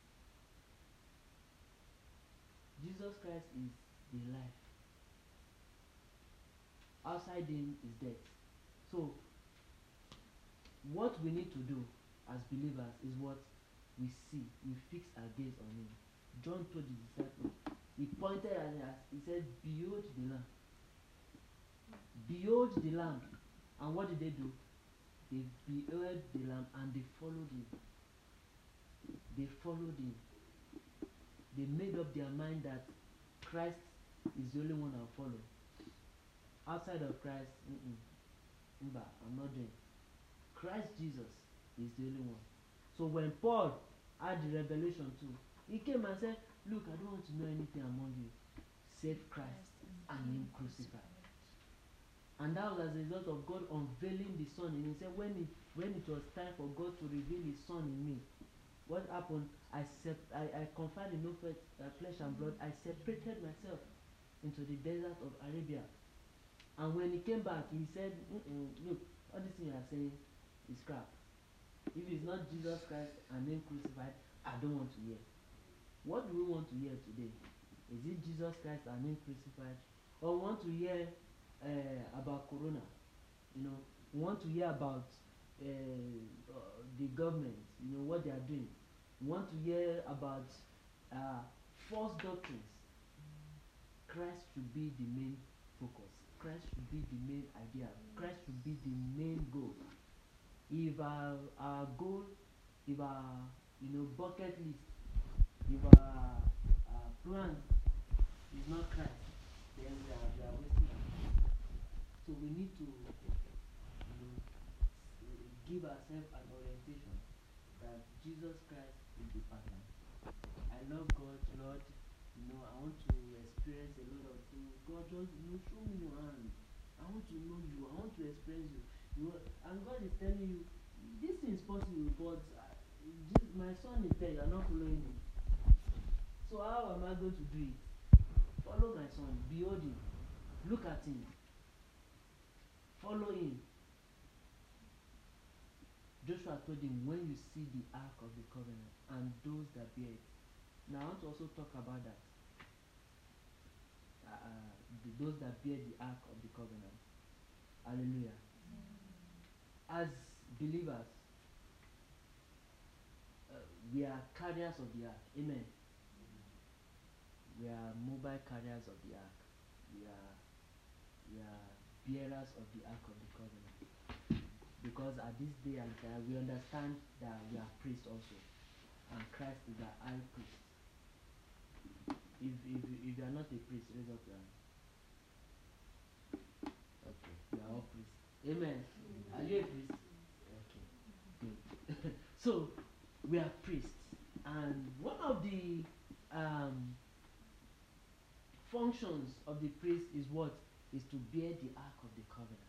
Jesus Christ is the life. Outside him is death. So, what we need to do as believers is what we see. We fix our gaze on him. John told the disciples, he pointed at us, he said, "Behold the Lamb." Behold the Lamb. And what did they do? They beheld the Lamb and they followed him. They followed him. They made up their mind that Christ is the only one I'll follow. Outside of Christ, mm-mm. Mba, I'm not doing. Christ Jesus is the only one. So when Paul had the revelation too, he came and said, "Look, I don't want to know anything among you save Christ and him crucified." And that was as a result of God unveiling the Son in him. He said, when it when it was time for God to reveal his Son in me, what happened? I sep- I, I confined in no flesh, uh, flesh and blood. I separated myself into the desert of Arabia. And when he came back, he said, Mm-mm, "Look, all this thing you are saying is crap. If it's not Jesus Christ and him crucified, I don't want to hear." What do we want to hear today? Is it Jesus Christ and him crucified? Or we want to hear uh, about Corona? You know, we want to hear about uh, uh, the government, you know, what they are doing. We want to hear about uh, false doctrines. Christ should be the main focus. Christ should be the main idea. Christ should be the main goal. If our, our goal, if our you know bucket list, if our, our plan is not Christ, then we are, we are wasting our time. So we need to you know, give ourselves an orientation that Jesus Christ is the pattern. I love God, Lord. You know, I want to experience a lot of things. God, just you know, show me your hand. I want to know you. I want to experience you. You know, and God is telling you, this thing is possible, but uh, this, my son is there. You are not following him. So how am I going to do it? Follow my son. Behold him. Look at him. Follow him. Joshua told him, when you see the ark of the covenant and those that bear it. Now I want to also talk about that. Uh, uh, the, those that bear the ark of the covenant. Hallelujah. Mm. As believers, uh, we are carriers of the ark. Amen. Mm. We are mobile carriers of the ark. We are we are bearers of the ark of the covenant. Because at this day and time, we understand that we are priests also, and Christ is our high priest. If if if you are not a priest, raise up your hand. Okay, we are all priests. Amen. Mm-hmm. Are you a priest? Okay, good. So we are priests, and one of the um, functions of the priest is what? Is to bear the ark of the covenant.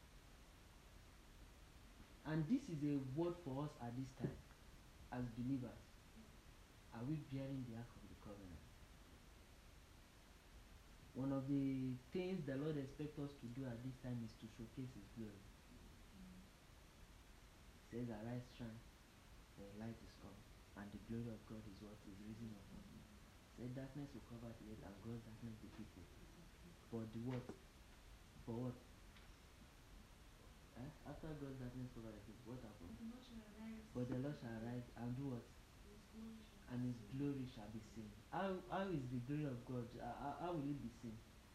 And this is a word for us at this time, as believers. Are we bearing the ark of the covenant? One of the things the Lord expects us to do at this time is to showcase His glory. Mm. He says, "Arise, shine, for your light is come, and the glory of God is what is risen upon you." He said darkness will cover the earth and gross darkness the people. For the what? For what? Eh? After gross darkness covered the people, what happened? But the Lord shall arise and do what? And his glory shall be seen. How how is the glory of God? Uh, how, how will it be seen?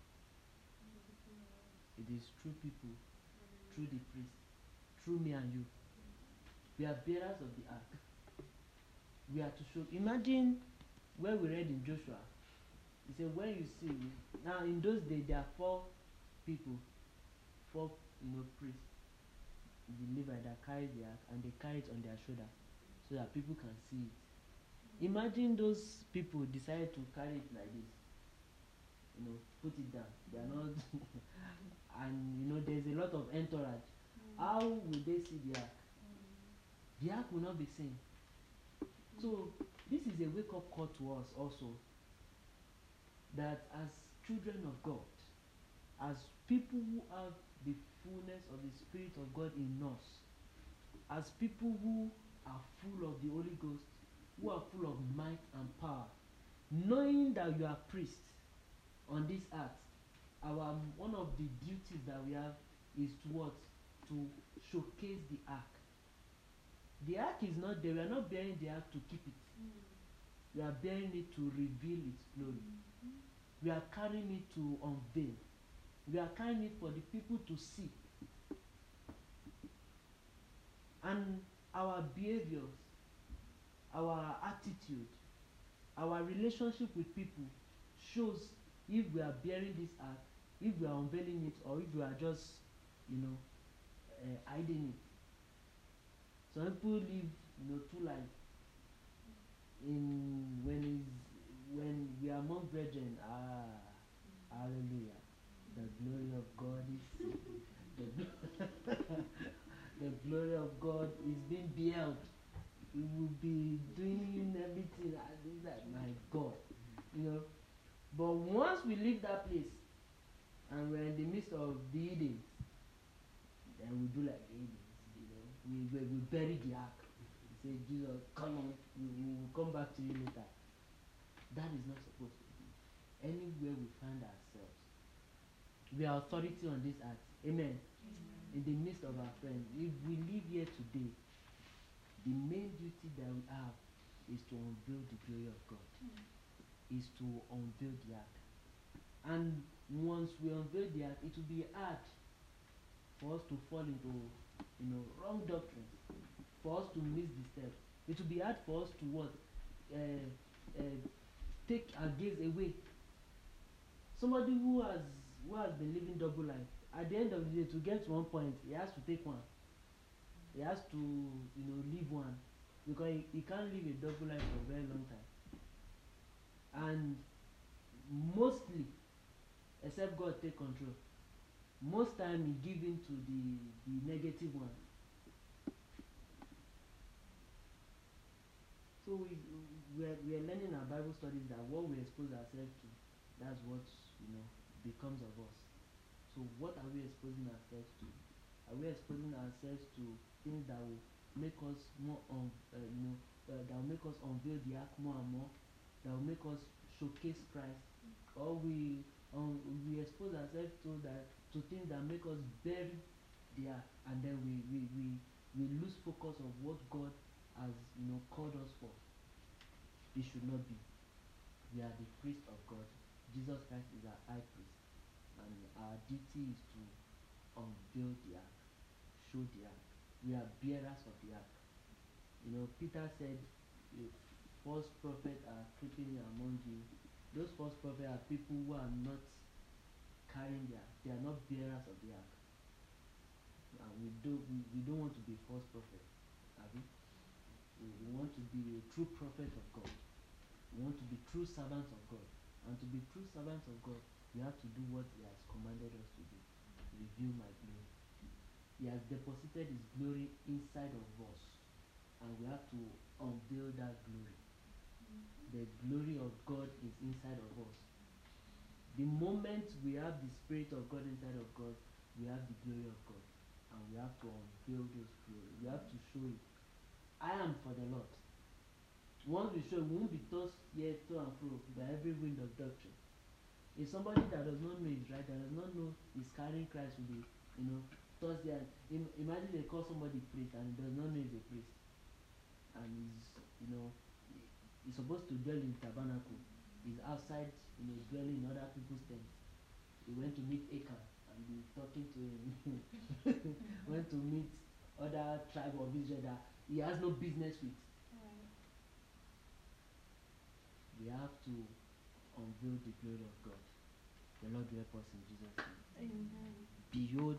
It is through people, through the priest, through me and you. We are bearers of the ark. We are to show. Imagine where we read in Joshua. He said, when you see now in those days there are four people, four you know priests, the Levite that carry the ark and they carry it on their shoulder so that people can see it. Imagine those people decide to carry it like this, you know, put it down. They are not, and you know, there's a lot of entourage. Mm. How will they see the ark? Mm. The ark will not be seen. Mm. So this is a wake-up call to us also. That as children of God, as people who have the fullness of the Spirit of God in us, as people who are full of the Holy Ghost, who are full of might and power, knowing that you are priests on this earth, our one of the duties that we have is to what? To showcase the ark. The ark is not there. We are not bearing the ark to keep it. Mm. We are bearing it to reveal its glory. Mm-hmm. We are carrying it to unveil. We are carrying it for the people to see. And our behaviors, our attitude, our relationship with people shows if we are bearing this ark, if we are unveiling it, or if we are just, you know, uh, hiding it. Some people live, you know, two lives. In when is when we are among brethren, ah, hallelujah, the glory of God is the, the glory of God is being beheld. We will be doing everything as is like my God, you know. But once we leave that place and we're in the midst of the Edens, then we do like the Edens, you know. We we, we bury the ark. We say, Jesus, come on, we will come back to you later. That is not supposed to be. Anywhere we find ourselves, we are authority on this earth. Amen. Amen. In the midst of our friends, if we live here today, the main duty that we have is to unveil the glory of God. Mm. Is to unveil the ark. And once we unveil the ark, it will be hard for us to fall into, you know, wrong doctrines, for us to miss the step. It will be hard for us to what? Uh, uh, take our gaze away. Somebody who has who has been living double life, at the end of the day, to get to one point, he has to take one. He has to, you know, leave one, because he, he can't live a double life for a very long time. And mostly, except God take control, most time he give in to the the negative one. So we we are, we are learning our Bible studies that what we expose ourselves to, that's what, you know, becomes of us. So what are we exposing ourselves to? Are we exposing ourselves to things that will make us more on, uh, you know, uh, that will make us unveil the ark more and more, that will make us showcase Christ, or we um, we expose ourselves to that to things that make us bury the ark, and then we we, we we lose focus of what God has, you know, called us for. It should not be. We are the priest of God. Jesus Christ is our high priest, and our duty is to unveil the ark, show the ark. We are bearers of the ark. You know, Peter said, false prophets are creeping among you. Those false prophets are people who are not carrying the ark. They are not bearers of the ark. And we do we, we don't want to be false prophets, have we? We, we want to be a true prophet of God. We want to be true servants of God. And to be true servants of God, we have to do what He has commanded us to do. Reveal my glory. He has deposited His glory inside of us, and we have to unveil that glory. Mm-hmm. The glory of God is inside of us. The moment we have the Spirit of God inside of God, we have the glory of God, and we have to unveil those glory. We have to show it. I am for the Lord. Once we show, we won't be tossed here to and fro by every wind of doctrine. If somebody that does not know is right, that does not know is carrying Christ will be, you know, tossed there. Im- imagine they call somebody priest and he does not know he's a priest, and he's, you know, he- he's supposed to dwell in tabernacle. He's outside, you know, dwelling in other people's tents. He went to meet Achan and be talking to him. Went to meet other tribe of Israel that he has no business with. Right. We have to unveil the glory of God. The Lord will help us in Jesus' name. Amen. Behold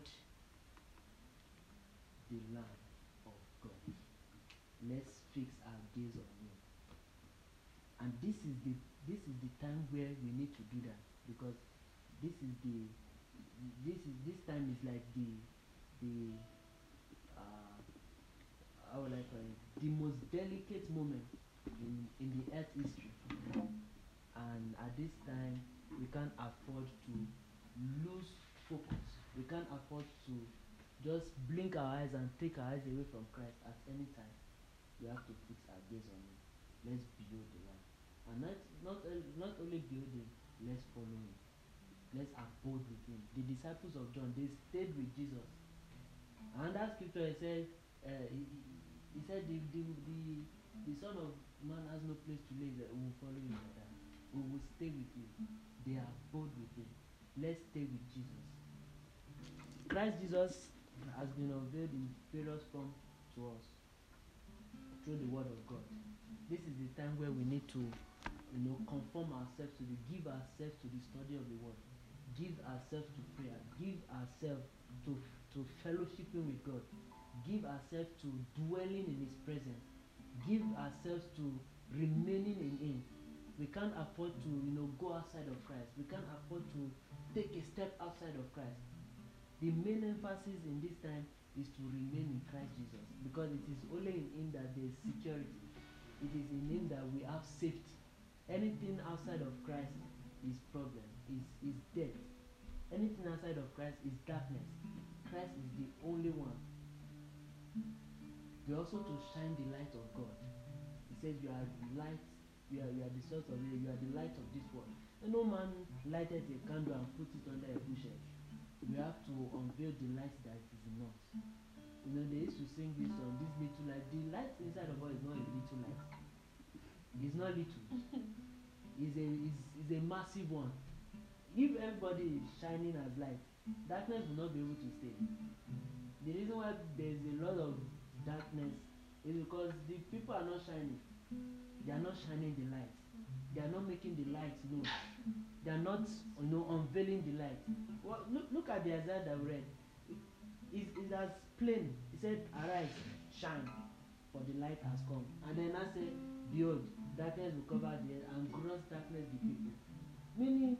the Lamb of God. Let's fix our gaze on Him. And this is the this is the time where we need to do that, because this is the this is this time is like the the uh, how will I call it, the most delicate moment in in the earth history. And at this time we can't afford to lose focus. We can't afford to just blink our eyes and take our eyes away from Christ at any time. We have to fix our gaze on Him. Let's behold the Lamb, and not not uh, not only behold Him, let's follow Him. Let's abode with Him. The disciples of John, they stayed with Jesus. And that scripture he said, uh, he, he, he said the, the the the Son of Man has no place to live. That we will follow Him like that. We will stay with Him. They abode with Him. Let's stay with Jesus. Christ Jesus has been unveiled in various forms to us through the Word of God. This is the time where we need to, you know, conform ourselves to the, give ourselves to the study of the Word, give ourselves to prayer, give ourselves to to fellowshipping with God, give ourselves to dwelling in His presence, give ourselves to remaining in Him. We can't afford to, you know, go outside of Christ. We can't afford to take a step outside of Christ. The main emphasis in this time is to remain in Christ Jesus, because it is only in Him that there is security. It is in Him that we have safety. Anything outside of Christ is problem, is is death. Anything outside of Christ is darkness. Christ is the only one. We also to shine the light of God. He says, "You are light. You are you are the source of it. You are the light of this world." And no man lighted a candle and put it under a bushel. We have to unveil the light that is in us. You know, they used to sing this song, this little light. The light inside of us is not a little light. It's not little. It's a it's, it's a massive one. If everybody is shining as light, darkness will not be able to stay. The reason why there is a lot of darkness is because the people are not shining. They are not shining the light. They are not making the light known. They are not, you know, unveiling the light. Well, look, look at the Isaiah that we read. It is as plain. He said, "Arise, shine, for the light has come." And then I said, "Behold, darkness will cover the earth, and gross darkness the people." Meaning,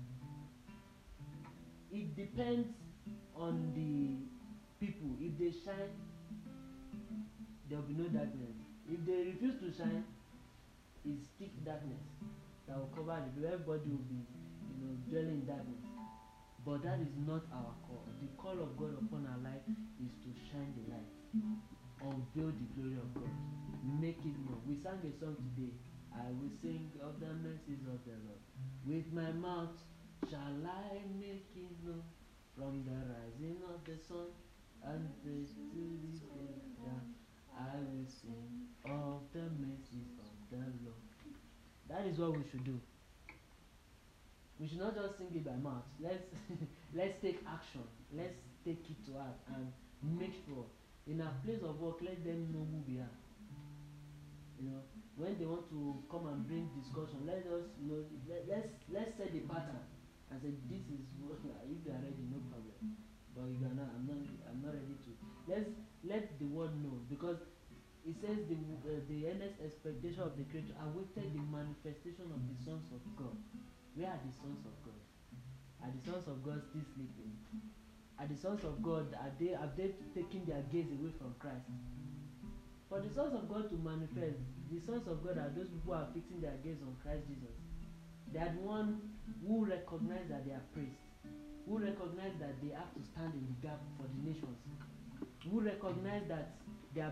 it depends on the people. If they shine, there will be no darkness. If they refuse to shine, it's thick darkness that will cover the people. Everybody will be, you know, dwelling in darkness. But that is not our call. The call of God upon our life is to shine the light, unveil the glory of God, make it known. We sang a song today. I will sing of the mercies of the Lord. With my mouth shall I make it known, from the rising of the sun and the to the going down. I will sing of the mercies of the Lord. That is what we should do. We should not just sing it by mouth. Let's let's take action. Let's take it to heart and make sure in our place of work, let them know who we are. You know, when they want to come and bring discussion, let us, you know, let, let's let's set the pattern and say, "This is what," if they are ready, no problem. But if you are not, I'm not I'm not ready to. Let's let the word know, because it says the uh, the earnest expectation of the creature awaited the manifestation of the sons of God. Where are the sons of God? Are the sons of God still sleeping? Are the sons of God, are they have they taken their gaze away from Christ? For the sons of God to manifest, the sons of God are those people who are fixing their gaze on Christ Jesus. They are the one who recognize that they are priests, who recognize that they have to stand in the gap for the nations, who recognize that they are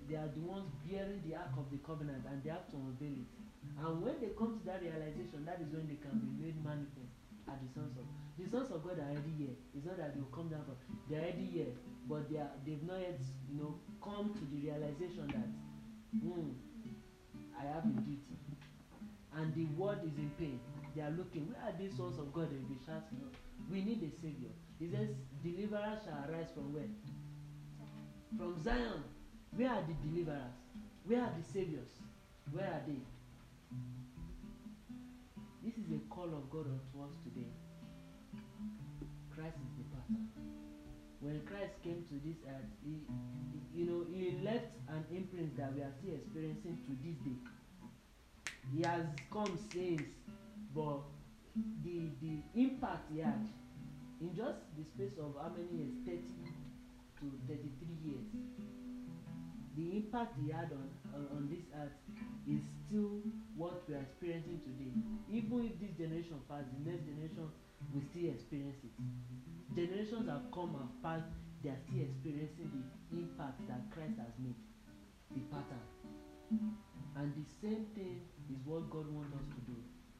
they are the ones bearing the ark of the covenant, and they have to unveil it. And when they come to that realization, that is when they can be made manifest as the sons of the sons of God are already here. It's not that they will come down from they are already here, but they are they've not yet, you know, come to the realization that hmm, I have a duty. And the world is in pain. They are looking, where are these sons of God? They'll be shouting, we need a savior. He says, deliverers shall arise from where? From Zion. Where are the deliverers? Where are the saviors? Where are they? This is a call of God unto us today. Christ is the pattern. When Christ came to this earth, he, he, you know, he left an imprint that we are still experiencing to this day. He has come since, but the the impact he had in just the space of how many years? thirty to thirty-three years. The impact he had on, on, on this earth is still what we are experiencing today. Even if this generation passes, the next generation will still experience it. Generations have come and passed, they are still experiencing the impact that Christ has made, the pattern. And the same thing is what God wants us to do.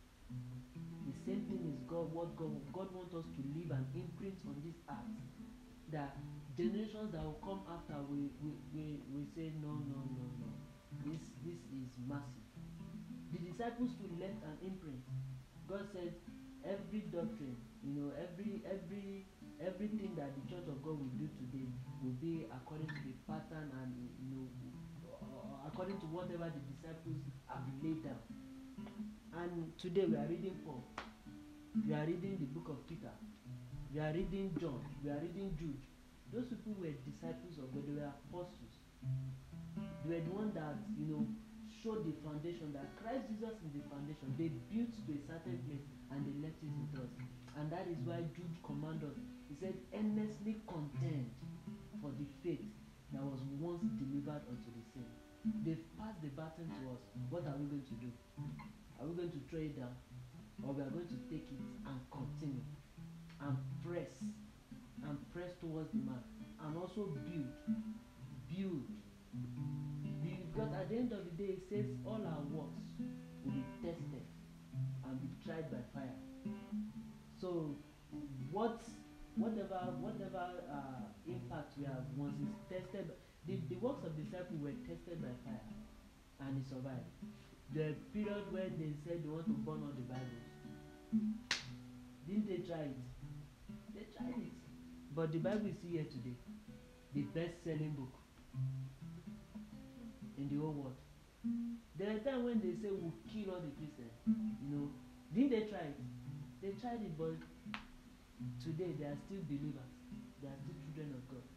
The same thing is God what God God wants us to leave an imprint on this earth, that generations that will come after we we, we, we say no no no no. This this is massive. The disciples too left an imprint. God said every doctrine, you know, every every everything that the church of God will do today will be according to the pattern and, you know, uh, according to whatever the disciples have laid down. And today we are reading Paul, we are reading the book of Peter, we are reading John, we are reading Jude. Those people were disciples of God, they were apostles. They were the ones that, you know, showed the foundation, that Christ Jesus is the foundation. They built to a certain place and they left it with us. And that is why Jude commanded us. He said, earnestly contend for the faith that was once delivered unto the saints. They've passed the baton to us. What are we going to do? Are we going to throw it down? Or we are going to take it and continue and press and press towards the mark and also build, build, build. Because at the end of the day, it says all our works will be tested and be tried by fire. So, what, whatever, whatever uh, impact we have once is tested. The, the works of disciples were tested by fire, and he survived. The period when they said they want to burn all the Bibles, didn't they try it? They tried it, but the Bible is still here today, the best-selling book in the whole world. There are times when they say we'll kill all the Christians, you know, didn't they try it? They tried it, but today they are still believers. They are still children of God.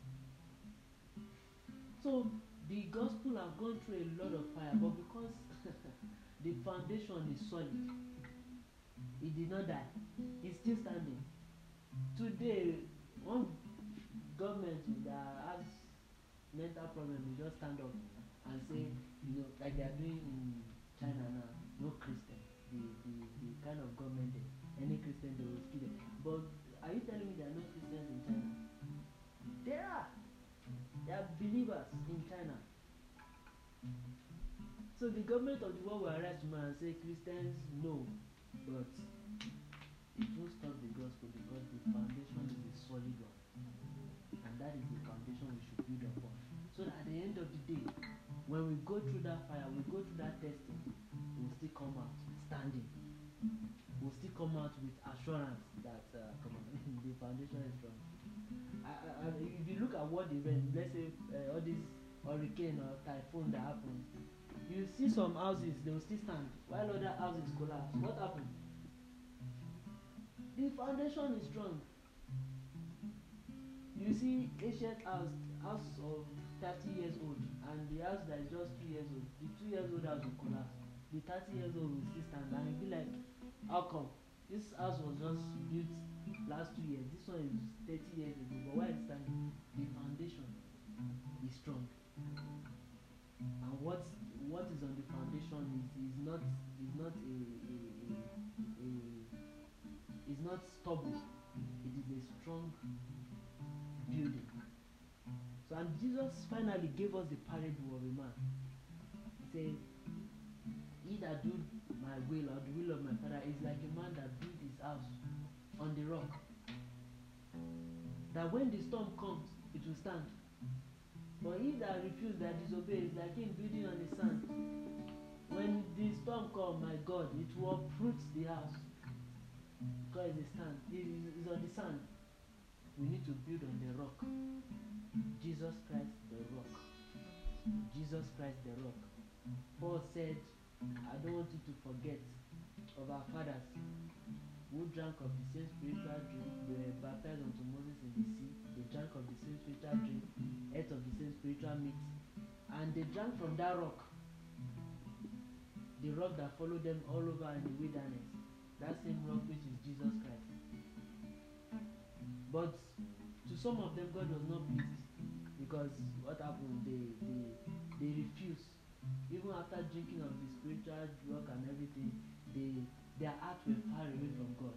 So the gospel have gone through a lot of fire, but because the foundation is solid, it did not die. It's still standing. Today, one government that has mental problem will just stand up and say, you know, like they are doing in China now, no Christian. The, the, the kind of government there, any Christian they will kill them. But are you telling me there are no Christians in China? There are. There are believers in China. So the government of the world will arrest man and say Christians no, but it won't stop the gospel because the foundation is a solid one, and that is the foundation we should build upon. So that at the end of the day, when we go through that fire, we go through that testing, we'll still come out standing. We'll still come out with assurance that uh, come on, the foundation is strong. I, I, if you look at what event, let's say uh, all this hurricane or typhoon that happens, you see some houses they will still stand while other houses collapse. What happened? The foundation is strong. You see ancient house, house of thirty years old, and the house that is just two years old. The two years old house will collapse. The thirty years old will still stand, and you'll be like, how come? This house was just built last two years. This one is thirty years ago, but why is it standing? The foundation is strong. And what what is on the foundation is, is not is not a, a, a, a is not stubble. It is a strong building. So and Jesus finally gave us the parable of a man. He said, he that do my will or the will of my father is like a man that built his house on the rock. That when the storm comes, it will stand. But he that refuses, that disobeys, like him building on the sand. When the storm comes, my God, it will uproot the house. Because it's a stand, it is on the sand. We need to build on the rock. Jesus Christ the rock. Jesus Christ the rock. Paul said, I don't want you to forget of our fathers who drank of the same spiritual drink. They were baptized unto Moses in the sea. They drank of the same spiritual drink, ate of the same spiritual meat, and they drank from that rock. The rock that followed them all over in the wilderness. That same rock which is Jesus Christ. But to some of them, God was not pleased, because what happened? They they they refused. Even after drinking of the spiritual rock and everything, they their hearts were far away from God.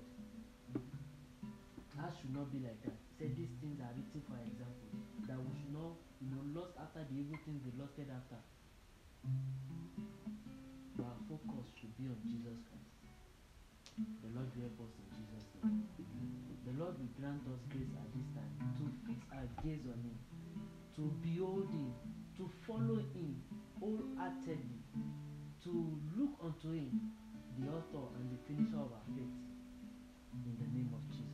That should not be like that. He said these things are written for example, that we should not, you know, lust after the evil things they lusted after. But our focus should be on Jesus Christ. The Lord will help us in Jesus' name. The Lord will grant us grace at this time to fix our gaze on Him, to behold Him, to follow Him wholeheartedly, to look unto Him, the author and the finisher of our faith, in the name of Jesus.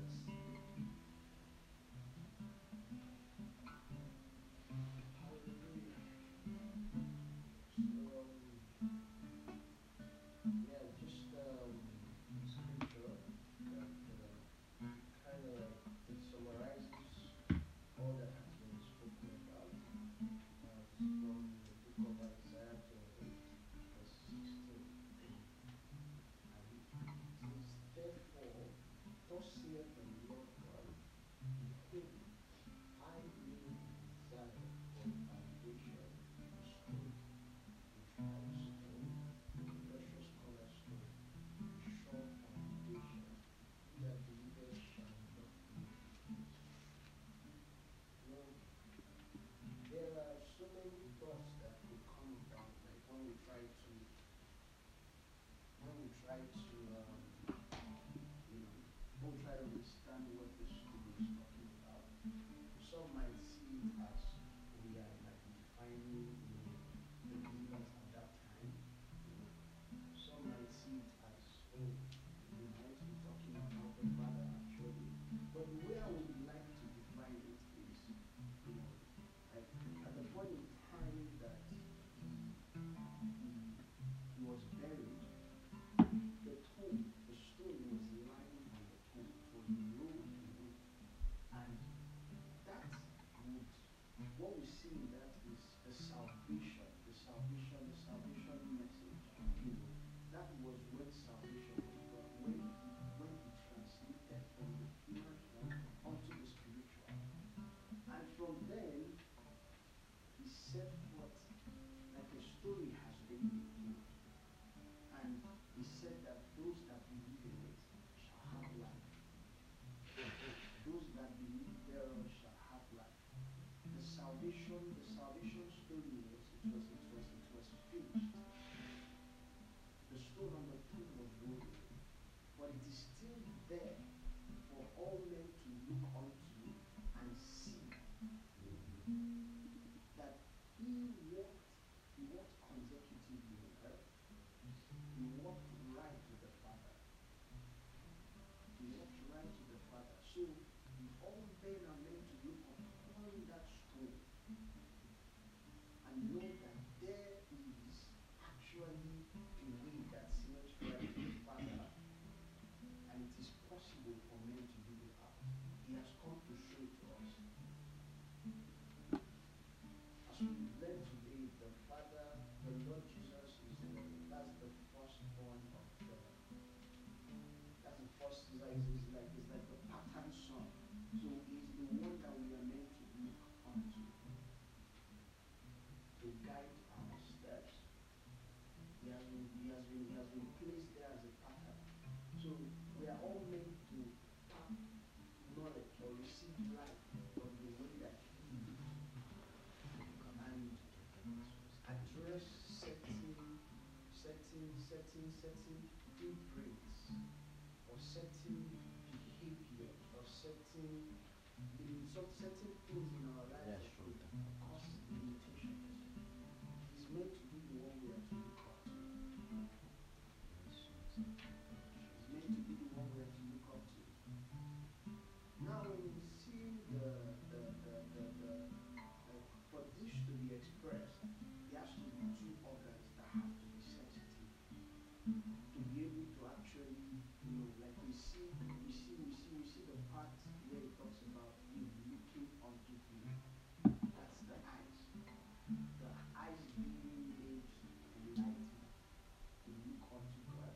certain certain imprints or certain behavior or certain lim- some certain things in our lives Yeah, that sure. could cause limitations. He's meant to be the one we are to look up to. He's meant to be the one we are to look up to. Now when we see the the the the, the like for this to be expressed, there has to be two organs that have to be sensitive to be able to actually, you know, like we see, we see, we see, we see the part where it talks about him looking unto him. That's the eyes. The eyes being made enlightened to look unto God.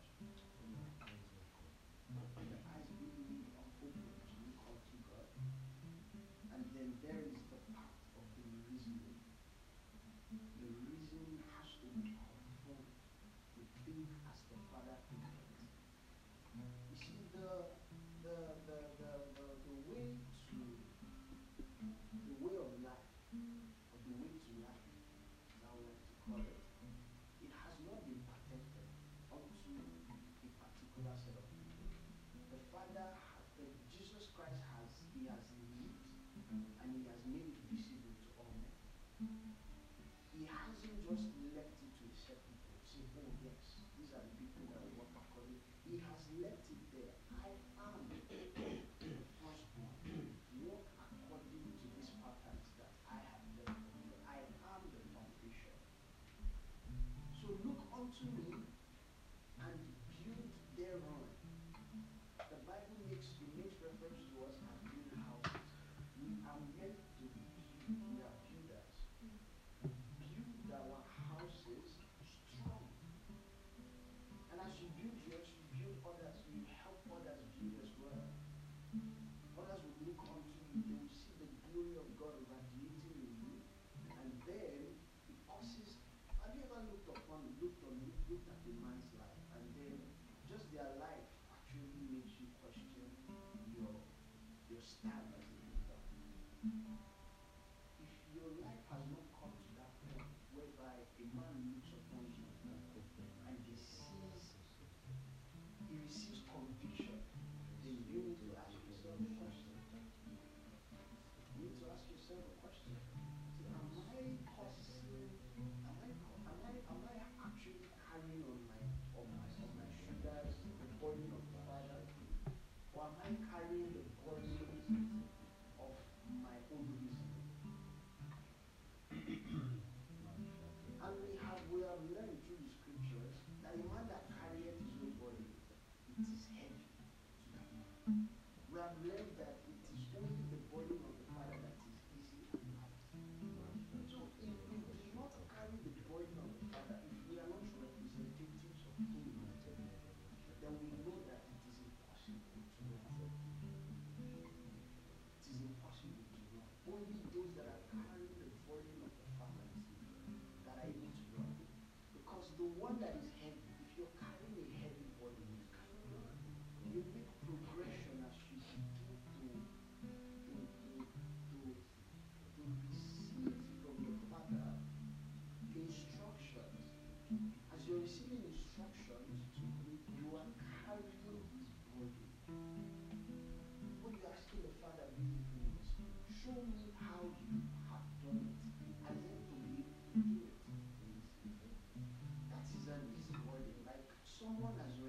The eyes being made open to look unto God. And then there is the part of the reasoning. The reasoning has to be conformed to think as the Father thinketh. You see, the the the the the, the way to the way of life, or the way to life, as I would like to call it, it has not been patented unto a particular set of people. The Father, ha- uh, Jesus Christ has he has lived and he has made it visible to all men. He hasn't just left it to a set people. Say, oh yes, these are the people that walk according. He has left it there. I am the firstborn. Walk according to these patterns that I have left for you. I am the foundation. So look unto me and build thereon. The Bible makes it makes reference to us as being houses. We are meant to build. We are builders. Build our houses strong. And as you build yours, you build others. You help others build as well. Others will look unto you. They will see the glory of God radiating in you. And then it causes. Have you ever looked upon, looked on, looked at a man's life, and then just their life actually makes you question your your stand as a leader? If your life has not come to that point whereby a man looks upon you and he sees, he receives conviction, then you need to ask yourself a question. You need to ask yourself a question. Say, am I causing, am I, am I, am I actually carrying on my, on my, on my shoulders the burden of the Father, or am I carrying the burden of my own reasoning? And we have we have learned through the scriptures that a man that carrieth his own burden, it is heavy to that man. We have learned that it is only the burden of the Father that is easy and light. So if we do not carry the burden of the Father, if we are not representatives of Him, then we know that it is impossible to run. It is impossible to run. Only those that are carrying the burden of the Father that are able to run. Because the one that is heavy, if you're carrying a heavy burden, you cannot run. You make progression as you begin to to to to, to receive from the Father instructions. As you're receiving instructions, you are carrying his burden. What you're asking the Father basically is, show me how you have done it, and then to be able to do it. That is an easy burden. Like someone has